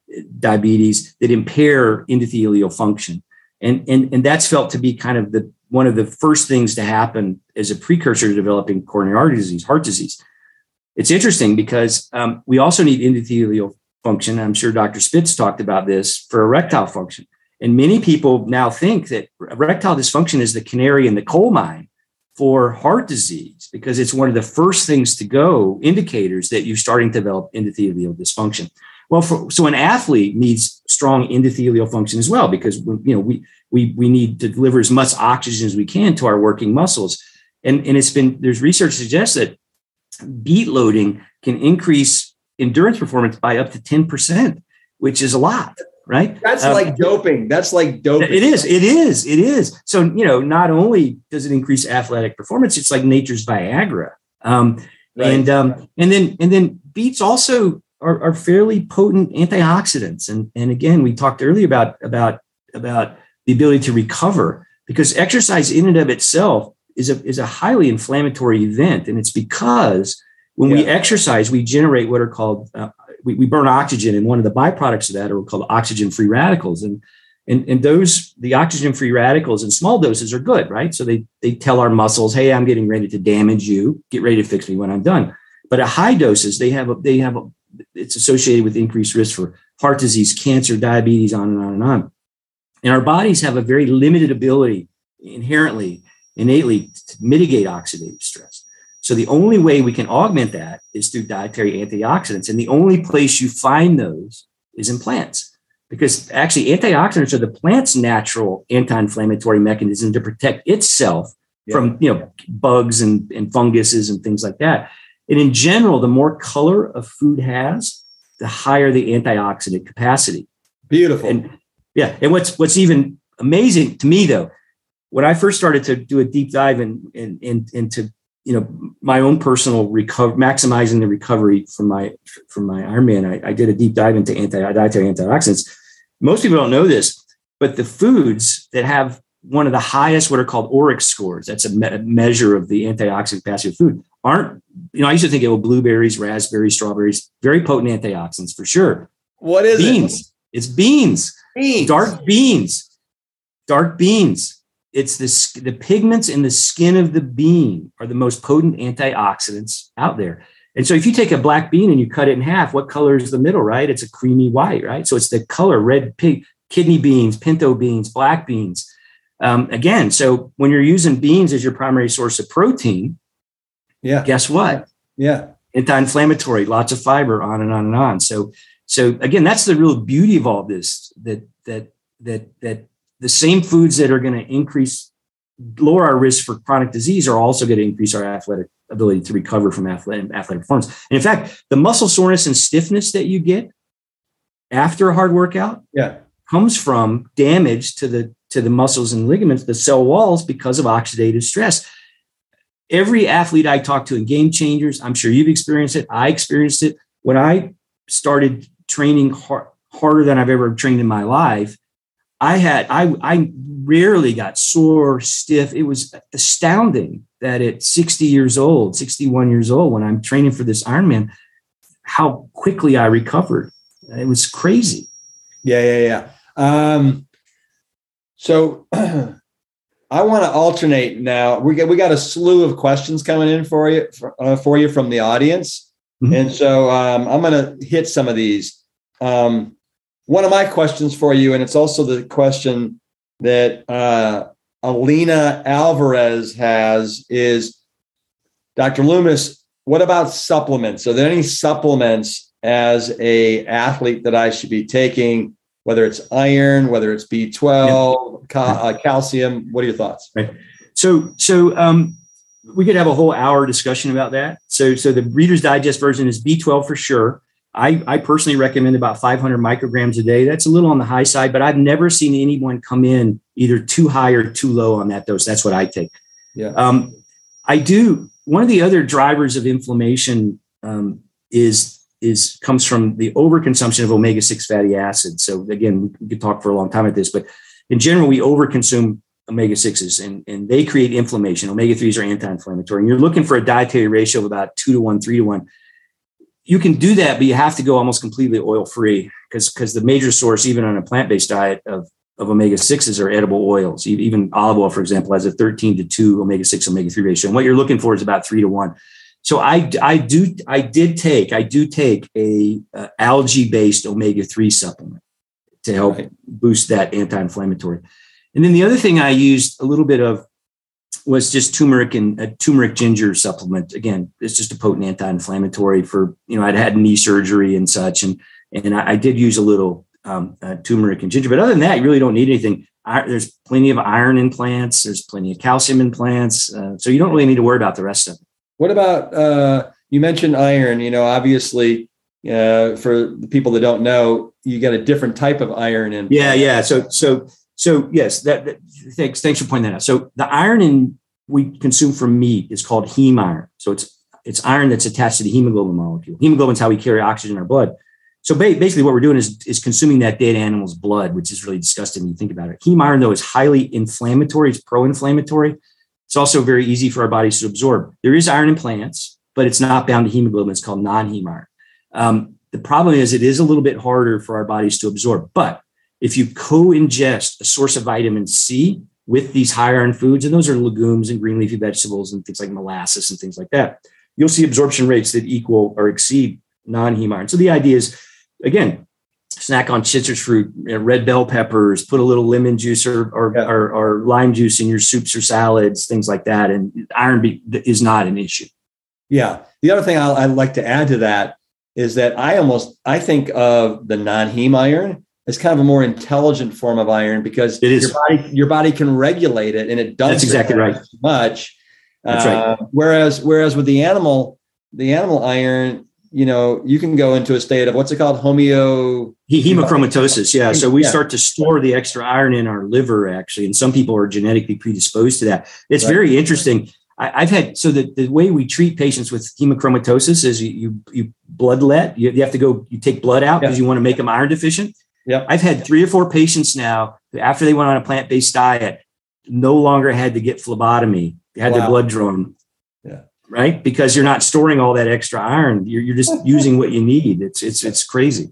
diabetes that impair endothelial function. And, and, and that's felt to be kind of the one of the first things to happen as a precursor to developing coronary artery disease, heart disease. It's interesting because um, we also need endothelial function. I'm sure Doctor Spitz talked about this for erectile function. And many people now think that erectile dysfunction is the canary in the coal mine for heart disease because it's one of the first things to go indicators that you're starting to develop endothelial dysfunction. Well, for, so an athlete needs strong endothelial function as well because you know we we we need to deliver as much oxygen as we can to our working muscles. And, and it's been there's research suggests that beat loading can increase endurance performance by up to ten percent, which is a lot, right? That's um, like doping. That's like doping. It is. It is. It is. So, you know, not only does it increase athletic performance, it's like nature's Viagra. Um, right. And um, and then and then beets also are, are fairly potent antioxidants. And, and again, we talked earlier about, about, about the ability to recover because exercise in and of itself is a, is a highly inflammatory event. And it's because when yeah. we exercise, we generate what are called, uh, we, we burn oxygen. And one of the byproducts of that are called oxygen-free radicals. And, and, and those, the oxygen-free radicals in small doses are good, right? So they, they tell our muscles, hey, I'm getting ready to damage you. Get ready to fix me when I'm done. But at high doses, they have, a, they have, a, it's associated with increased risk for heart disease, cancer, diabetes, on and on and on. And our bodies have a very limited ability inherently, innately to mitigate oxidative stress. So the only way we can augment that is through dietary antioxidants. And the only place you find those is in plants, because actually antioxidants are the plant's natural anti-inflammatory mechanism to protect itself yeah. from, you know, bugs and, and funguses and things like that. And in general, the more color a food has, the higher the antioxidant capacity. Beautiful. And yeah. And what's, what's even amazing to me though, when I first started to do a deep dive in, in, in, into, you know, my own personal recover, maximizing the recovery from my, from my Ironman, I, I did a deep dive into anti dietary antioxidants. Most people don't know this, but the foods that have one of the highest, what are called O R I C scores, that's a me- measure of the antioxidant capacity of food, aren't, you know, I used to think it was blueberries, raspberries, strawberries, very potent antioxidants for sure. What is beans. it? It's beans. Beans. Dark beans. Dark beans. It's the, the pigments in the skin of the bean are the most potent antioxidants out there. And so if you take a black bean and you cut it in half, what color is the middle, right? It's a creamy white, right? So it's the color, red pig, kidney beans, pinto beans, black beans. Um, again, so when you're using beans as your primary source of protein, yeah, guess what? Yeah. Anti-inflammatory, lots of fiber, on and on and on. So, so again, that's the real beauty of all this, that, that, that, that the same foods that are going to increase, lower our risk for chronic disease are also going to increase our athletic ability to recover from athletic, athletic performance. And in fact, the muscle soreness and stiffness that you get after a hard workout yeah. comes from damage to the, to the muscles and ligaments, the cell walls, because of oxidative stress. Every athlete I talk to in Game Changers, I'm sure you've experienced it. I experienced it when I started training hard, harder than I've ever trained in my life. I had, I, I rarely got sore, stiff. It was astounding that at sixty years old, sixty-one years old, when I'm training for this Ironman, how quickly I recovered. It was crazy. Yeah, yeah, yeah. Um, so I want to alternate now. We got, we got a slew of questions coming in for you, for, uh, for you from the audience. Mm-hmm. And so um, I'm going to hit some of these. Um, One of my questions for you, and it's also the question that uh, Alina Alvarez has, is, Doctor Loomis, what about supplements? Are there any supplements as a athlete that I should be taking, whether it's iron, whether it's B twelve, yeah. ca- uh, calcium? What are your thoughts? Right. So, so um, we could have a whole hour discussion about that. So, so the Reader's Digest version is B twelve for sure. I, I personally recommend about five hundred micrograms a day. That's a little on the high side, but I've never seen anyone come in either too high or too low on that dose. That's what I take. Yeah. Um, I do. One of the other drivers of inflammation um, is is comes from the overconsumption of omega six fatty acids. So again, we could talk for a long time at this, but in general, we overconsume omega sixes and, and they create inflammation. Omega threes are anti-inflammatory, and you're looking for a dietary ratio of about two to one, three to one. You can do that, but you have to go almost completely oil-free, because because the major source, even on a plant-based diet of, of omega sixes, are edible oils. Even olive oil, for example, has a thirteen to two omega six, omega three ratio. And what you're looking for is about three to one. So I, I do, I did take, I do take a uh, algae-based omega three supplement to help right. boost that anti-inflammatory. And then the other thing I used a little bit of was just turmeric and a turmeric ginger supplement. Again, it's just a potent anti-inflammatory for, you know, I'd had knee surgery and such. And, and I, I did use a little um, uh, turmeric and ginger, but other than that, you really don't need anything. I, there's plenty of iron in plants. There's plenty of calcium in plants. Uh, so you don't really need to worry about the rest of it. What about, uh, you mentioned iron, you know, obviously uh, for the people that don't know, you got a different type of iron in. Yeah. Yeah. So, so, So yes, that, that thanks. Thanks for pointing that out. So the iron in we consume from meat is called heme iron. So it's it's iron that's attached to the hemoglobin molecule. Hemoglobin is how we carry oxygen in our blood. So ba- basically, what we're doing is is consuming that dead animal's blood, which is really disgusting when you think about it. Heme iron, though, is highly inflammatory. It's pro-inflammatory. It's also very easy for our bodies to absorb. There is iron in plants, but it's not bound to hemoglobin. It's called non-heme iron. Um, the problem is it is a little bit harder for our bodies to absorb, but if you co-ingest a source of vitamin C with these high iron foods, and those are legumes and green leafy vegetables and things like molasses and things like that, you'll see absorption rates that equal or exceed non-heme iron. So the idea is, again, snack on citrus fruit, you know, red bell peppers, put a little lemon juice or or, yeah. or or lime juice in your soups or salads, things like that. And iron be, is not an issue. Yeah. The other thing I'll, I'd like to add to that is that I almost, I think of the non-heme iron it's kind of a more intelligent form of iron because it is. your body your body can regulate it and it doesn't. That's exactly right. Much. That's uh, right. Whereas whereas with the animal, the animal iron, you know, you can go into a state of what's it called? Homeo hemochromatosis. Yeah. So we yeah. start to store the extra iron in our liver, actually. And some people are genetically predisposed to that. It's right. very interesting. I, I've had, so the, the way we treat patients with hemochromatosis is you, you, you bloodlet, you, you have to go, you take blood out because yeah. you want to make them iron deficient. Yep. I've had three or four patients now who, after they went on a plant-based diet, no longer had to get phlebotomy. They had wow. their blood drawn. Yeah. Right. Because you're not storing all that extra iron. You're, you're just using what you need. It's, it's, it's crazy.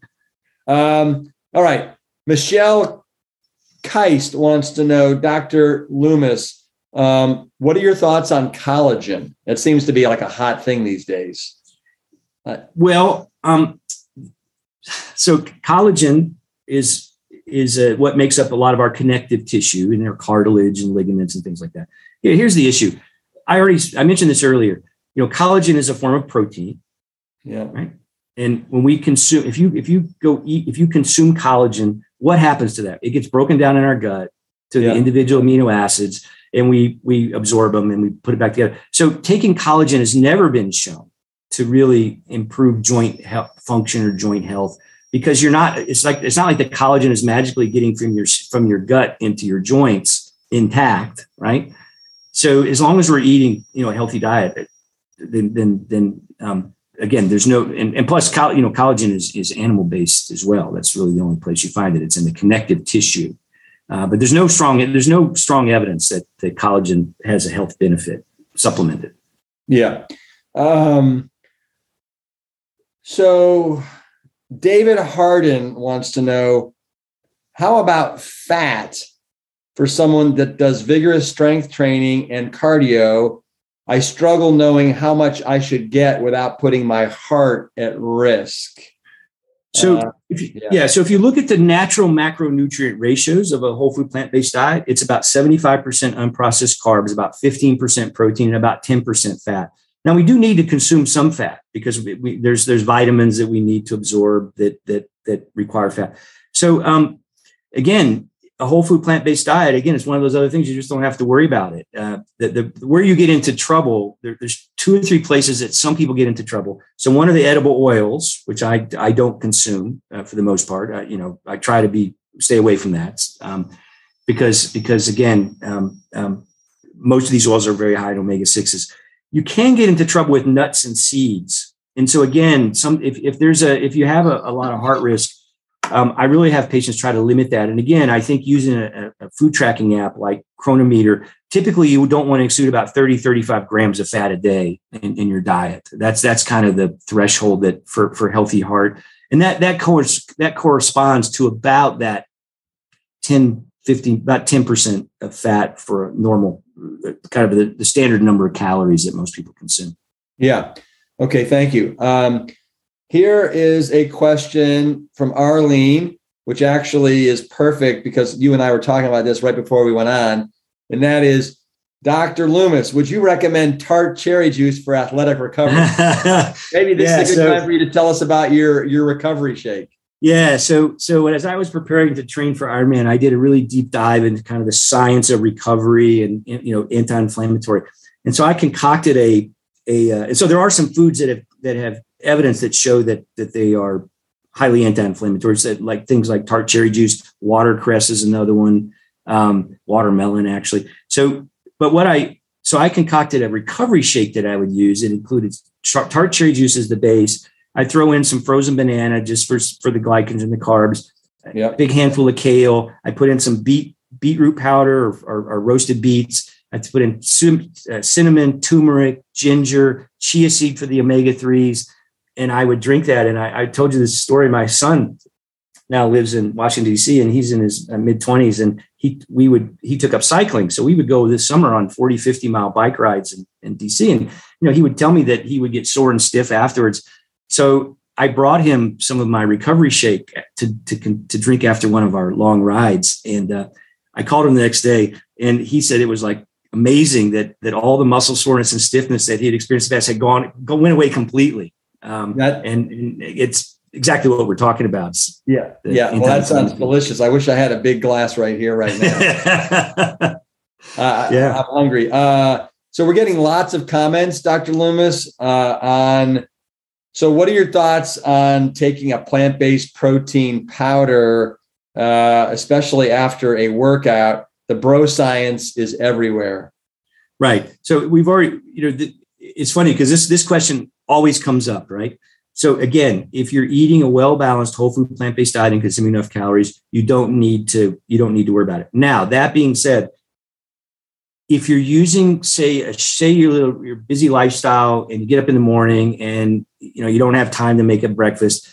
Um, all right. Michelle Keist wants to know, Doctor Loomis, um, what are your thoughts on collagen? It seems to be like a hot thing these days. Uh, well, um, so collagen is is uh, what makes up a lot of our connective tissue and our cartilage and ligaments and things like that. Yeah, here's the issue. I already I mentioned this earlier. You know, collagen is a form of protein. Yeah. Right. And when we consume, if you if you go eat, if you consume collagen, what happens to that? It gets broken down in our gut to yeah. the individual amino acids, and we we absorb them and we put it back together. So taking collagen has never been shown to really improve joint health, function or joint health. Because you're not, it's like, it's not like the collagen is magically getting from your, from your gut into your joints intact. Right. So as long as we're eating, you know, a healthy diet, then, then, then um, again, there's no, and, and plus, coll- you know, collagen is, is animal based as well. That's really the only place you find it. It's in the connective tissue. Uh, but there's no strong, there's no strong evidence that the collagen has a health benefit supplemented. Yeah. Um, so, David Harden wants to know, how about fat for someone that does vigorous strength training and cardio? I struggle knowing how much I should get without putting my heart at risk. So, uh, if you, yeah. yeah. So if you look at the natural macronutrient ratios of a whole food plant-based diet, it's about seventy-five percent unprocessed carbs, about fifteen percent protein, and about ten percent fat. Now, we do need to consume some fat because we, we, there's there's vitamins that we need to absorb that that that require fat. So um, again, a whole food plant-based diet, again, it's one of those other things you just don't have to worry about it. Uh, the, the, where you get into trouble, there, there's two or three places that some people get into trouble. So one are the edible oils, which I I don't consume uh, for the most part. I, you know, I try to be stay away from that um, because because again, um, um, most of these oils are very high in omega sixes. You can get into trouble with nuts and seeds. And so again, some if, if there's a if you have a, a lot of heart risk, um, I really have patients try to limit that. And again, I think using a, a food tracking app like Chronometer, typically you don't want to exceed about thirty, thirty-five grams of fat a day in, in your diet. That's that's kind of the threshold that for, for healthy heart. And that that course that corresponds to about that ten, fifteen, about ten percent of fat for a normal, kind of the, the standard number of calories that most people consume. Yeah. Okay. Thank you. Um, here is a question from Arlene, which actually is perfect because you and I were talking about this right before we went on. And that is, Doctor Loomis, would you recommend tart cherry juice for athletic recovery? Maybe this yeah, is a good so, time for you to tell us about your, your recovery shake. Yeah. So, so as I was preparing to train for Ironman, I did a really deep dive into kind of the science of recovery and, you know, anti-inflammatory. And so I concocted a, a, uh, and so there are some foods that have, that have evidence that show that, that they are highly anti-inflammatory. So like things like tart cherry juice, watercress is another one, um, watermelon actually. So, but what I, so I concocted a recovery shake that I would use. It included tart cherry juice as the base. I throw in some frozen banana just for, for the glycans and the carbs. Yep. A big handful of kale. I put in some beet beetroot powder or, or, or roasted beets. I put in uh, cinnamon, turmeric, ginger, chia seed for the omega threes. And I would drink that. And I, I told you this story. My son now lives in Washington, D C, and he's in his uh, mid twenties. And he, we would, he took up cycling. So we would go this summer on forty, fifty mile bike rides in, in D C. And, you know, he would tell me that he would get sore and stiff afterwards. So I brought him some of my recovery shake to, to, to drink after one of our long rides. And uh, I called him the next day and he said it was like amazing that, that all the muscle soreness and stiffness that he had experienced in the past had gone, go, went away completely. Um, that, and, and it's exactly what we're talking about. Yeah. Yeah. Well, that sounds delicious. I wish I had a big glass right here, right now. uh, yeah. I'm hungry. Uh, so we're getting lots of comments, Doctor Loomis, uh, on, so what are your thoughts on taking a plant-based protein powder, uh, especially after a workout? The bro science is everywhere. Right. So we've already, you know, the, it's funny because this, this question always comes up, right? So again, if you're eating a well-balanced whole food plant-based diet and consuming enough calories, you don't need to, you don't need to worry about it. Now, that being said, if you're using, say, a, say your, your busy lifestyle and you get up in the morning and, you know, you don't have time to make a breakfast,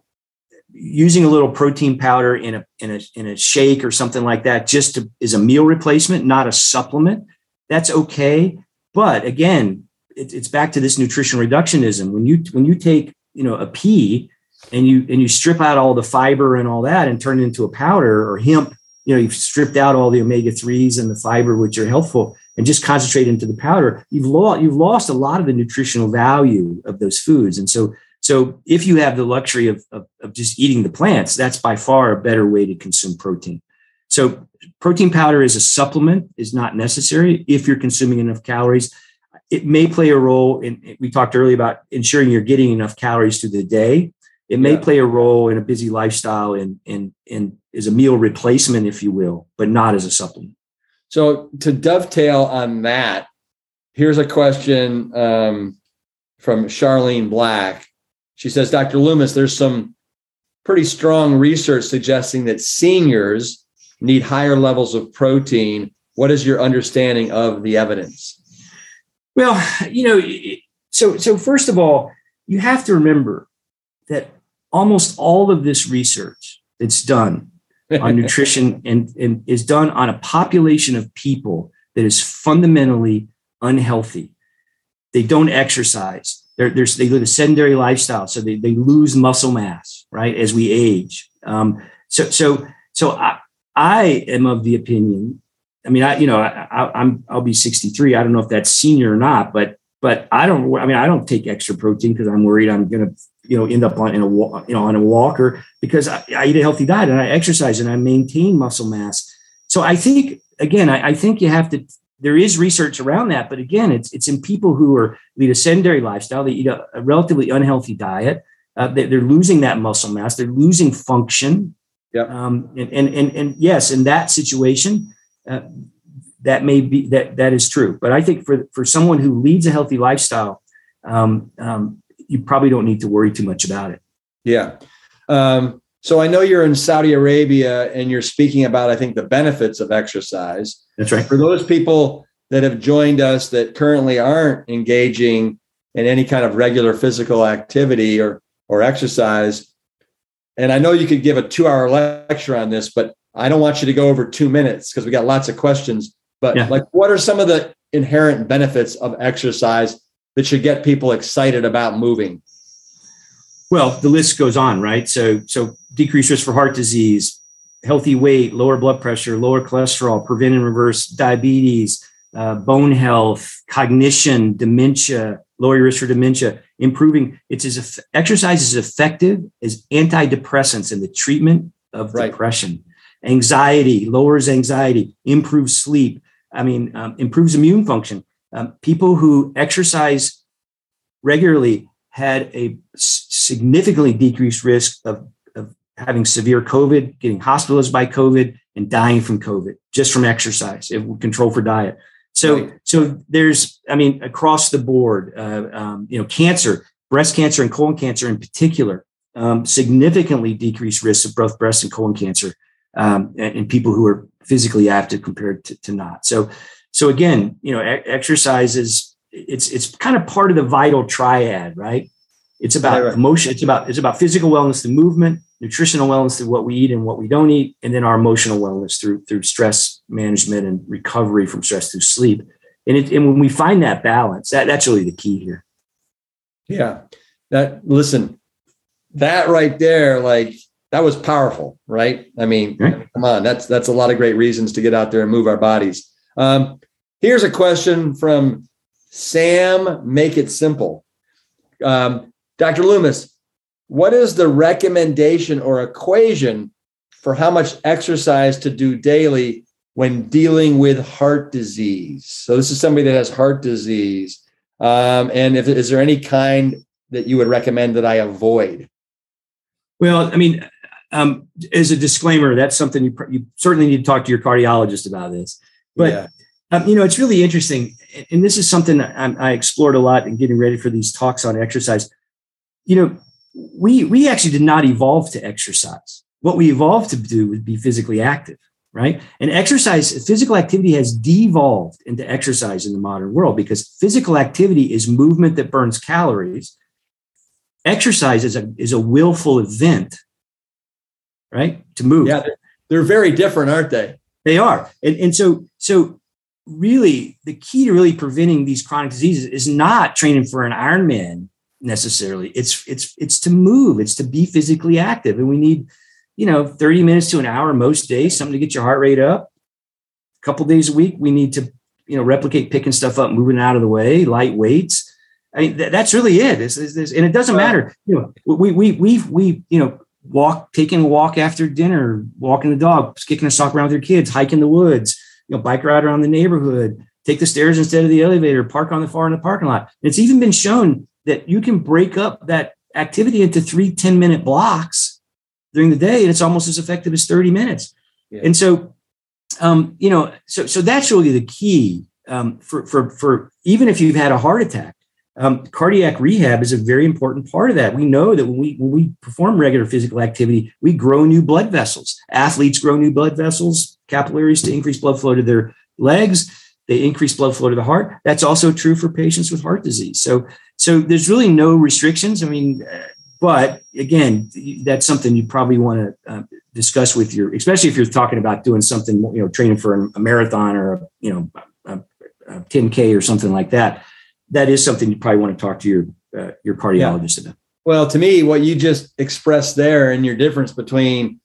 using a little protein powder in a, in a, in a shake or something like that, just to, is a meal replacement, not a supplement. That's okay. But again, it, it's back to this nutritional reductionism. When you, when you take, you know, a pea and you, and you strip out all the fiber and all that and turn it into a powder, or hemp, you know, you've stripped out all the omega threes and the fiber, which are helpful, and just concentrate into the powder, you've lost, you've lost a lot of the nutritional value of those foods. And so, so if you have the luxury of, of, of just eating the plants, that's by far a better way to consume protein. So protein powder is a supplement, is not necessary if you're consuming enough calories. It may play a role in, we talked earlier about ensuring you're getting enough calories through the day. It may yeah. play a role in a busy lifestyle and, and, and is a meal replacement, if you will, but not as a supplement. So to dovetail on that, here's a question um, from Charlene Black. She says, Doctor Loomis, there's some pretty strong research suggesting that seniors need higher levels of protein. What is your understanding of the evidence? Well, you know, so, so first of all, you have to remember that almost all of this research that's done on nutrition and, and is done on a population of people that is fundamentally unhealthy. They don't exercise. They're, they're, they live a sedentary lifestyle, so they, they lose muscle mass, right, as we age. Um, so so so I, I am of the opinion. I mean, I you know I, I, I'm I'll be sixty-three. I don't know if that's senior or not, but but I don't. I mean, I don't take extra protein because I'm worried I'm going to you know end up on in a you know on a walker, because I, I eat a healthy diet and I exercise and I maintain muscle mass. So I think again, I, I think you have to. There is research around that, but again, it's it's in people who are lead a sedentary lifestyle. They eat a, a relatively unhealthy diet. Uh, they, they're losing that muscle mass. They're losing function. Yeah. Um, and, and and and yes, in that situation, uh, that may be that that is true. But I think for for someone who leads a healthy lifestyle, um, um, you probably don't need to worry too much about it. Yeah. Um, so I know you're in Saudi Arabia and you're speaking about, I think, the benefits of exercise. That's right. For those people that have joined us that currently aren't engaging in any kind of regular physical activity or, or exercise, and I know you could give a two hour lecture on this, but I don't want you to go over two minutes because we got lots of questions. But yeah. like, what are some of the inherent benefits of exercise that should get people excited about moving? Well, the list goes on, right? So, so decreased risk for heart disease, healthy weight, lower blood pressure, lower cholesterol, prevent and reverse diabetes, uh, bone health, cognition, dementia, lower your risk for dementia, improving. It's as exercise is effective as antidepressants in the treatment of right. depression, anxiety, lowers anxiety, improves sleep. I mean, um, improves immune function. Um, people who exercise regularly had a significantly decreased risk of, of having severe COVID, getting hospitalized by COVID, and dying from COVID just from exercise, if we control for diet. So, right. so there's, I mean, across the board, uh, um, you know, cancer, breast cancer and colon cancer in particular, um, significantly decreased risks of both breast and colon cancer um, in people who are physically active compared to, to not. So, so again, you know, e- exercise is, it's, it's kind of part of the vital triad, right? It's about right. emotion. It's about, it's about physical wellness through movement, nutritional wellness through what we eat and what we don't eat, and then our emotional wellness through, through stress management and recovery from stress through sleep. And it, and when we find that balance, that, that's really the key here. Yeah. That, listen, that right there, like, that was powerful, right? I mean, right. come on, that's, that's a lot of great reasons to get out there and move our bodies. Um, here's a question from Sam, Make It Simple. Um, Doctor Loomis, what is the recommendation or equation for how much exercise to do daily when dealing with heart disease? So this is somebody that has heart disease. Um, and if, is there any kind that you would recommend that I avoid? Well, I mean, um, as a disclaimer, that's something you, you certainly need to talk to your cardiologist about this. But, yeah. um, you know, it's really interesting. And this is something that I, I explored a lot in getting ready for these talks on exercise. You know, we we actually did not evolve to exercise. What we evolved to do would be physically active, right? And exercise, physical activity has devolved into exercise in the modern world because physical activity is movement that burns calories. Exercise is a is a willful event, right? To move. Yeah, they're, they're very different, aren't they? They are. And, and so, so really the key to really preventing these chronic diseases is not training for an Ironman necessarily. It's, it's, it's to move, it's to be physically active. And we need, you know, thirty minutes to an hour most days, something to get your heart rate up. A couple of days a week, we need to, you know, replicate picking stuff up, moving out of the way, light weights. I mean, th- that's really it. It's, it's, it's, and it doesn't matter. You know, we, we, we, we, you know, walk, taking a walk after dinner, walking the dog, kicking a sock around with your kids, hike in the woods, you know, bike ride around the neighborhood, take the stairs instead of the elevator, park on the far end of the parking lot. It's even been shown that you can break up that activity into three ten minute blocks during the day, and it's almost as effective as thirty minutes. Yeah. And so, um, you know, so, so that's really the key um, for, for, for even if you've had a heart attack. Um, cardiac rehab is a very important part of that. We know that when we when we perform regular physical activity, we grow new blood vessels. Athletes grow new blood vessels, capillaries to increase blood flow to their legs. They increase blood flow to the heart. That's also true for patients with heart disease. So, so there's really no restrictions. I mean, but again, that's something you probably want to uh, discuss with your, especially if you're talking about doing something, you know, training for a marathon or a, you know, a, a ten K or something like that. That is something you probably want to talk to your uh, your cardiologist yeah. about. Well, to me, what you just expressed there and your difference between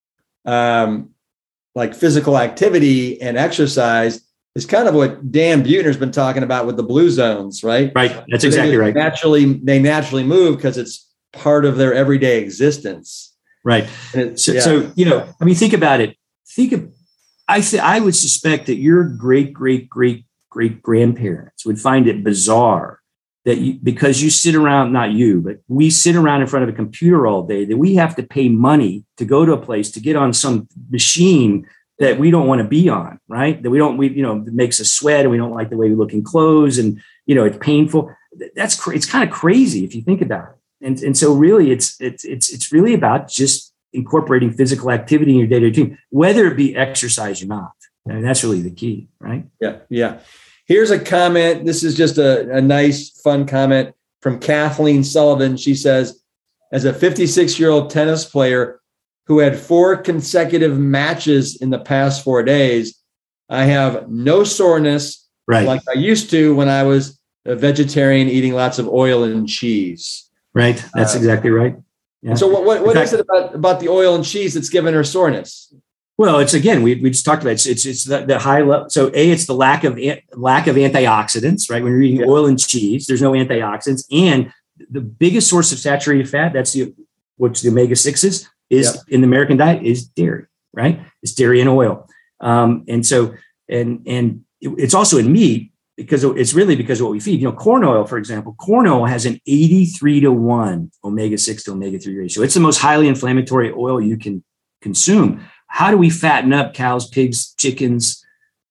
um, like physical activity and exercise is kind of what Dan Buettner's been talking about with the blue zones, right? Right. That's so exactly right. Naturally, they naturally move because it's part of their everyday existence. Right. It, so, yeah. so, you know, I mean, think about it. Think of, I th- I would suspect that your great, great, great, great grandparents would find it bizarre that you, because you sit around, not you, but we sit around in front of a computer all day, that we have to pay money to go to a place to get on some machine that we don't want to be on, right? That we don't, we, you know, it makes us sweat and we don't like the way we look in clothes and, you know, it's painful. That's, cra- it's kind of crazy if you think about it. And, and so really it's, it's, it's, it's really about just incorporating physical activity in your day-to-day routine, whether it be exercise or not. And that's really the key, right? Yeah. Yeah. Here's a comment. This is just a, a nice, fun comment from Kathleen Sullivan. She says, as a fifty-six year old tennis player who had four consecutive matches in the past four days, I have no soreness right. like I used to when I was a vegetarian eating lots of oil and cheese. Right. That's uh, exactly right. Yeah. So what, what, what fact, is it about, about the oil and cheese that's given her soreness? Well, it's again, we, we just talked about it. It's, it's, it's the, the high level. So A, it's the lack of lack of antioxidants, right? When you're eating yeah. oil and cheese, there's no antioxidants. And the biggest source of saturated fat, that's the, which the omega sixes is yep. in the American diet, is dairy, right? It's dairy and oil. Um, and so, and, and it's also in meat because it's really because of what we feed. You know, corn oil, for example, corn oil has an eighty-three to one omega six to omega three ratio. It's the most highly inflammatory oil you can consume. How do we fatten up cows, pigs, chickens,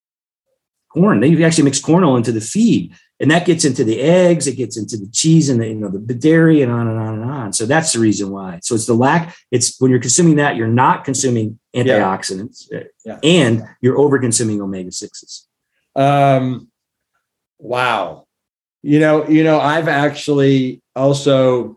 corn? They actually mix corn oil into the feed. And that gets into the eggs, it gets into the cheese and the, you know, the dairy and on and on and on. So that's the reason why. So it's the lack, it's when you're consuming that, you're not consuming antioxidants yeah. Yeah. and you're over consuming omega sixes. Um, wow. You know, you know, I've actually also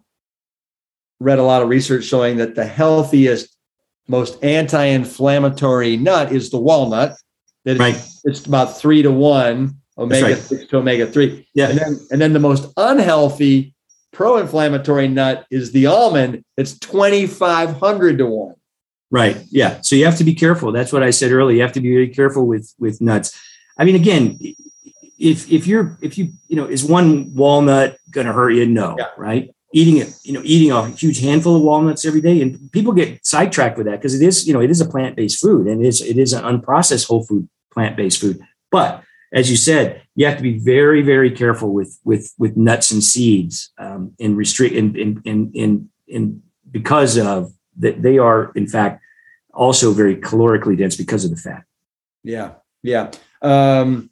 read a lot of research showing that the healthiest, most anti-inflammatory nut is the walnut. That it's, right. it's about three to one. Omega right. six to omega three. Yeah. And then, and then the most unhealthy pro-inflammatory nut is the almond. It's twenty-five hundred to one. Right. Yeah. So you have to be careful. That's what I said earlier. You have to be very careful with, with nuts. I mean, again, if, if you're, if you, you know, is one walnut going to hurt you? No. Yeah. Right. Eating it, you know, eating a huge handful of walnuts every day. And people get sidetracked with that because it is, you know, it is a plant-based food and it is, it is an unprocessed whole food, plant-based food. But as you said, you have to be very, very careful with with with nuts and seeds, um, and restrict and in in in in because of that they are in fact also very calorically dense because of the fat. Yeah, yeah. Um,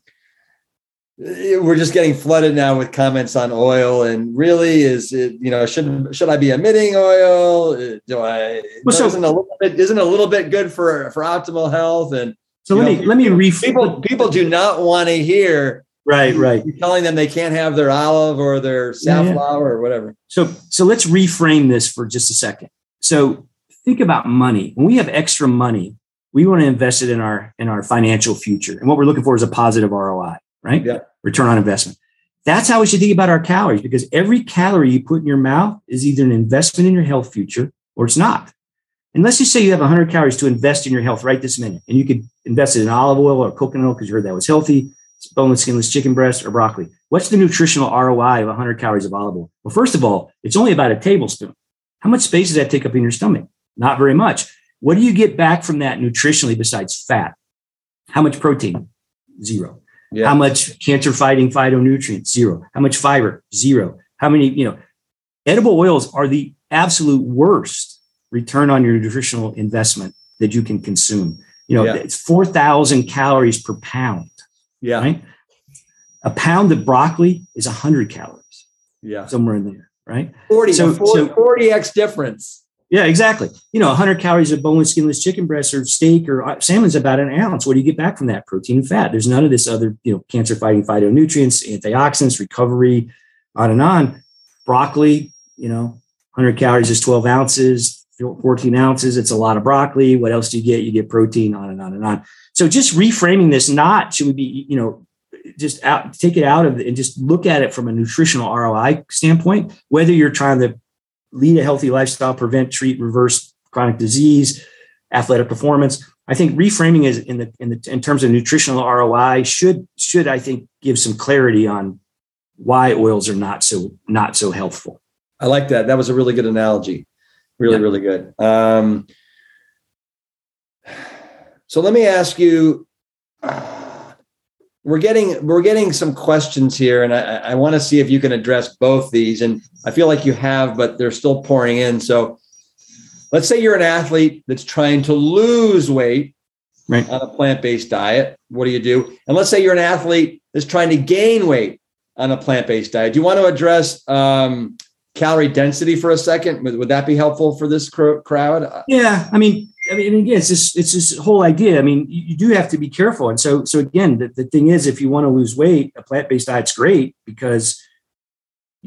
we're just getting flooded now with comments on oil, and really, is it you know should should I be omitting oil? Do I? Well, so, isn't a little bit isn't a little bit good for for optimal health and So let know, me let me ref- people people do not want to hear right right you're telling them they can't have their olive or their safflower yeah, yeah. or whatever. So so let's reframe this for just a second. So think about money. When we have extra money, we want to invest it in our in our financial future, and what we're looking for is a positive R O I, right? Yeah. Return on investment. That's how we should think about our calories, because every calorie you put in your mouth is either an investment in your health future or it's not. And let's just say you have one hundred calories to invest in your health right this minute, and you could invest it in olive oil or coconut oil because you heard that was healthy, boneless, skinless chicken breast or broccoli. What's the nutritional R O I of one hundred calories of olive oil? Well, first of all, it's only about a tablespoon. How much space does that take up in your stomach? Not very much. What do you get back from that nutritionally besides fat? How much protein? Zero. Yeah. How much cancer-fighting phytonutrients? Zero. How much fiber? Zero. How many, you know, edible oils are the absolute worst return on your nutritional investment that you can consume. You know, yeah. It's four thousand calories per pound. Yeah. Right. A pound of broccoli is one hundred calories. Yeah. Somewhere in there. Right. forty, so, so forty x difference. Yeah, exactly. You know, one hundred calories of boneless, skinless chicken breast or steak or salmon's about an ounce. What do you get back from that? Protein and fat. There's none of this other, you know, cancer-fighting phytonutrients, antioxidants, recovery, on and on. Broccoli, you know, one hundred calories is twelve ounces, fourteen ounces. It's a lot of broccoli. What else do you get? You get protein, on and on and on. So just reframing this, not should we be, you know, just out, take it out of it and just look at it from a nutritional R O I standpoint, whether you're trying to lead a healthy lifestyle, prevent, treat, reverse chronic disease, athletic performance. I think reframing is in the in the in terms of nutritional R O I should should I think give some clarity on why oils are not so not so healthful. I like that. That was a really good analogy. Really, yeah. really good. Um, so let me ask you. Uh, We're getting we're getting some questions here, and I, I want to see if you can address both these. And I feel like you have, but they're still pouring in. So let's say you're an athlete that's trying to lose weight right. on a plant-based diet. What do you do? And let's say you're an athlete that's trying to gain weight on a plant-based diet. Do you want to address um, calorie density for a second? Would, would that be helpful for this cr- crowd? Yeah, I mean. I mean, again, it's this, it's this whole idea. I mean, you, you do have to be careful. And so, so again, the, the thing is, if you want to lose weight, a plant-based diet's great because you,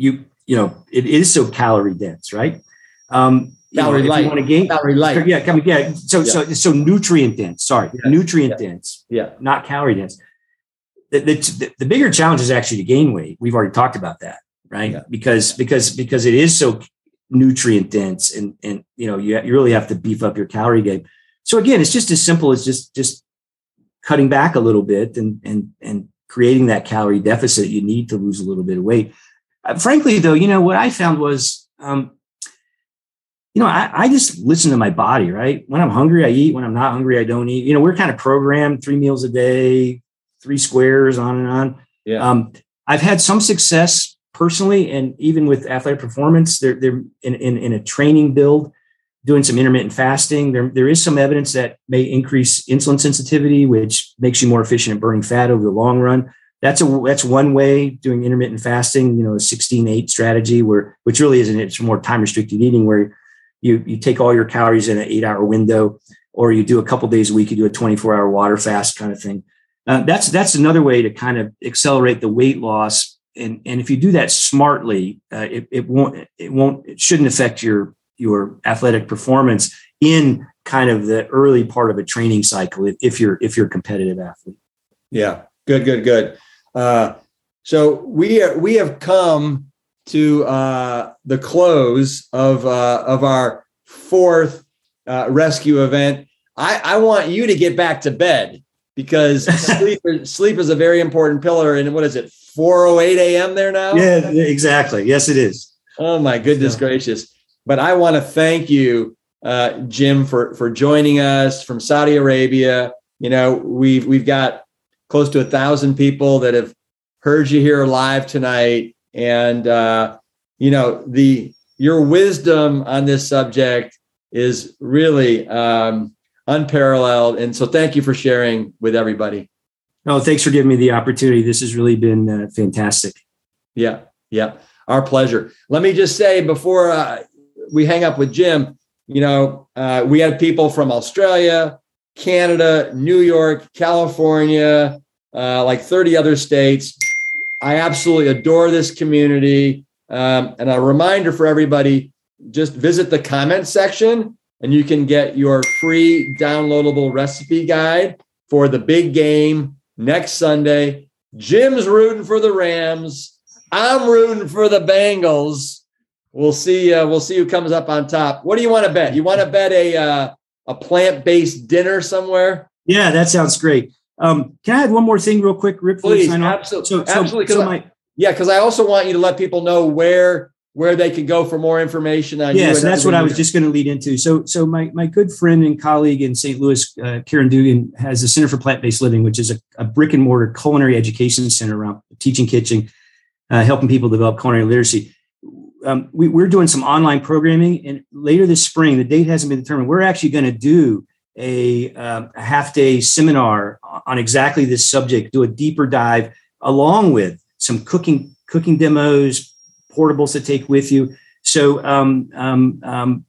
you know, it is so calorie dense, right? Um, calorie you know, light. If you want to gain, calorie light. Yeah, come yeah. So, yeah. so, so nutrient dense. Sorry, Yes. nutrient yeah. dense. Yeah, not calorie dense. The, the, the bigger challenge is actually to gain weight. We've already talked about that, right? Yeah. Because because because it is so nutrient dense, and and you know you you really have to beef up your calorie game. So again, it's just as simple as just just cutting back a little bit and and and creating that calorie deficit you need to lose a little bit of weight. Uh, frankly, though, you know what I found was, um, you know, I, I just listen to my body. Right, when I'm hungry, I eat. When I'm not hungry, I don't eat. You know, we're kind of programmed three meals a day, three squares, on and on. Yeah. Um, I've had some success personally, and even with athletic performance, they're, they're in, in, in a training build, doing some intermittent fasting. There, there is some evidence that may increase insulin sensitivity, which makes you more efficient at burning fat over the long run. That's a that's one way, doing intermittent fasting, you know, a sixteen eight strategy, where which really isn't, it's more time restricted eating, where you you take all your calories in an eight hour window, or you do a couple days a week, you do a twenty-four hour water fast kind of thing. Uh, that's that's another way to kind of accelerate the weight loss, and and if you do that smartly, uh, it it won't it won't it shouldn't affect your your athletic performance in kind of the early part of a training cycle if, if you're if you're a competitive athlete. Yeah, good, good, good. Uh, so we are, we have come to uh, the close of uh, of our fourth uh, rescue event. I, I want you to get back to bed, because sleep, sleep is a very important pillar. And what is it, four oh eight a.m. there now? Yeah, exactly. Yes, it is. Oh, my goodness so. gracious. But I want to thank you, uh, Jim, for, for joining us from Saudi Arabia. You know, we've we've got close to a thousand people that have heard you here live tonight. And, uh, you know, the your wisdom on this subject is really um unparalleled. And so thank you for sharing with everybody. Oh, thanks for giving me the opportunity. This has really been uh, fantastic. Yeah. Yeah. Our pleasure. Let me just say before uh, we hang up with Jim, you know, uh, we had people from Australia, Canada, New York, California, uh, like thirty other states. I absolutely adore this community. Um, and a reminder for everybody, just visit the comment section, and you can get your free downloadable recipe guide for the big game next Sunday. Jim's rooting for the Rams. I'm rooting for the Bengals. We'll see. Uh, we'll see who comes up on top. What do you want to bet? You want to bet a uh, a plant-based dinner somewhere? Yeah, that sounds great. Um, can I add one more thing real quick, Rip? Please, absolutely. So, so, absolutely. So I, my, yeah, because I also want you to let people know where where they can go for more information on you. Yeah, so that's what I was just going to lead into. So, so my my good friend and colleague in Saint Louis, uh, Karen Dugan, has the Center for Plant-Based Living, which is a, a brick and mortar culinary education center around teaching kitchen, uh, helping people develop culinary literacy. Um, we, we're doing some online programming, and later this spring, the date hasn't been determined, we're actually going to do a, um, a half-day seminar on exactly this subject, do a deeper dive, along with some cooking cooking demos, portables to take with you. So um, um, um,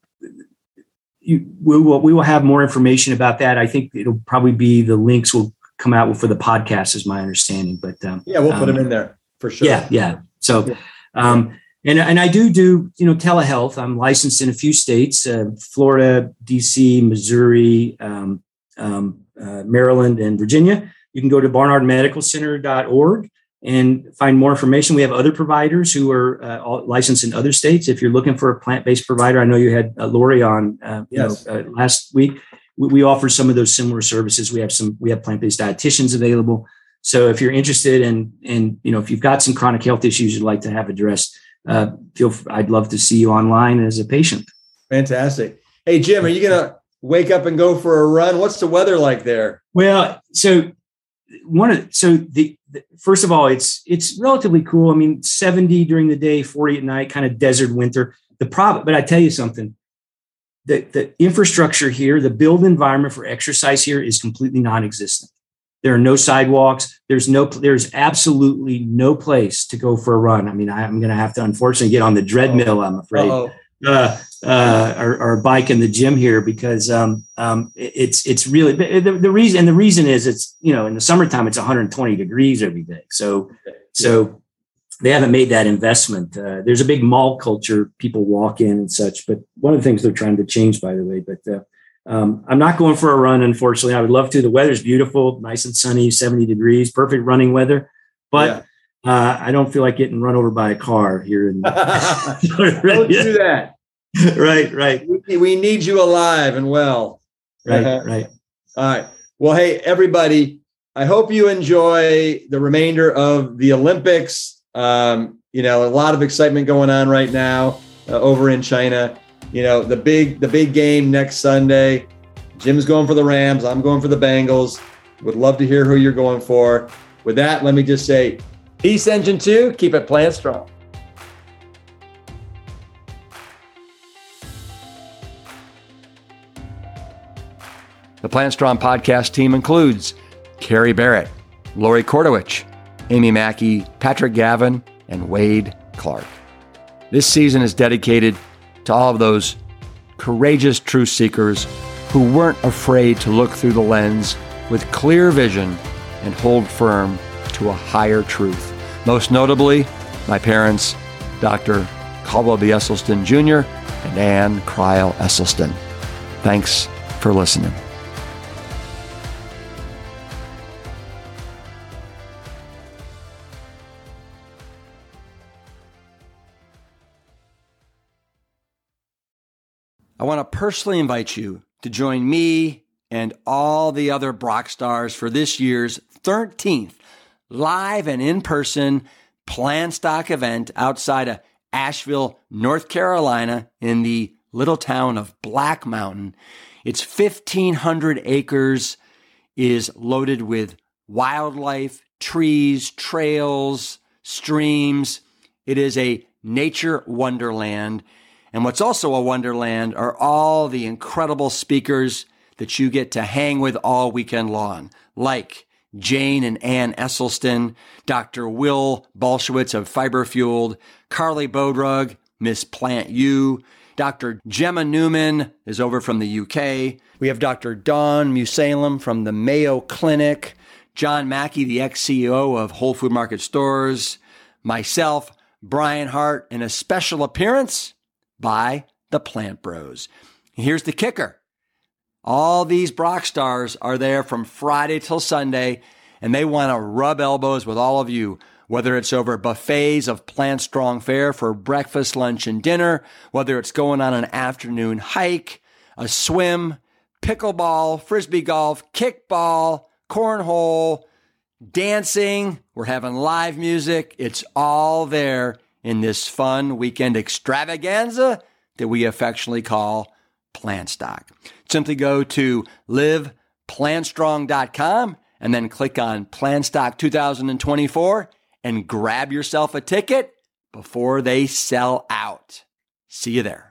you, we will we will have more information about that. I think it'll probably be, the links will come out for the podcast, is my understanding. But um, yeah, we'll put um, them in there for sure. Yeah, yeah. So. Um, And, and I do do, you know, telehealth. I'm licensed in a few states, uh, Florida, D C, Missouri, um, um, uh, Maryland, and Virginia. You can go to barnard medical center dot org and find more information. We have other providers who are uh, all licensed in other states. If you're looking for a plant-based provider, I know you had uh, Lori on uh, yes. you know, uh, last week. We, we offer some of those similar services. We have some, we have plant-based dietitians available. So if you're interested in, in, you know, if you've got some chronic health issues you'd like to have addressed, Uh, feel I'd love to see you online as a patient. Fantastic. Hey, Jim, are you going to wake up and go for a run? What's the weather like there? Well, so one of so the, the first of all, it's it's relatively cool. I mean, seventy during the day, forty at night, kind of desert winter. The problem, but I tell you something, the the infrastructure here, the build environment for exercise here is completely non-existent. There are no sidewalks. There's no, there's absolutely no place to go for a run. I mean, I, I'm going to have to unfortunately get on the treadmill, I'm afraid, uh, uh, or, or bike in the gym here, because um, um, it's it's really the, the reason. And the reason is it's, you know, in the summertime it's one hundred twenty degrees every day. So so they haven't made that investment. Uh, there's a big mall culture, people walk in and such, but one of the things they're trying to change, by the way, but uh, um, I'm not going for a run, unfortunately. I would love to. The weather's beautiful, nice and sunny, seventy degrees, perfect running weather, but yeah. uh, I don't feel like getting run over by a car here. In Don't do that. Right, right. We, we need you alive and well. Right, uh-huh. right. All right. Well, hey, everybody, I hope you enjoy the remainder of the Olympics. Um, you know, a lot of excitement going on right now uh, over in China. You know, the big the big game next Sunday. Jim's going for the Rams. I'm going for the Bengals. Would love to hear who you're going for. With that, let me just say, peace, Engine two. Keep it plant strong. The Plant Strong podcast team includes Carrie Barrett, Lori Kordowich, Amy Mackey, Patrick Gavin, and Wade Clark. This season is dedicated to all of those courageous truth seekers who weren't afraid to look through the lens with clear vision and hold firm to a higher truth. Most notably, my parents, Doctor Caldwell B. Esselstyn Junior and Ann Cryle Esselstyn. Thanks for listening. I want to personally invite you to join me and all the other Brock stars for this year's thirteenth live and in-person Plant Stock event outside of Asheville, North Carolina, in the little town of Black Mountain. It's fifteen hundred acres, is loaded with wildlife, trees, trails, streams. It is a nature wonderland. And what's also a wonderland are all the incredible speakers that you get to hang with all weekend long, like Jane and Ann Esselstyn, Doctor Will Bolshewitz of Fiber Fueled, Carly Bodrug, Miss Plant U, Doctor Gemma Newman is over from the U K. We have Doctor Dawn Musalem from the Mayo Clinic, John Mackey, the ex-C E O of Whole Food Market Stores, myself, Brian Hart, and a special appearance by the Plant Bros. Here's the kicker. All these Brock stars are there from Friday till Sunday, and they want to rub elbows with all of you, whether it's over buffets of Plant Strong fare for breakfast, lunch, and dinner, whether it's going on an afternoon hike, a swim, pickleball, frisbee golf, kickball, cornhole, dancing. We're having live music. It's all there in this fun weekend extravaganza that we affectionately call Plant Stock. Simply go to live plant strong dot com and then click on Plant Stock two thousand twenty-four and grab yourself a ticket before they sell out. See you there.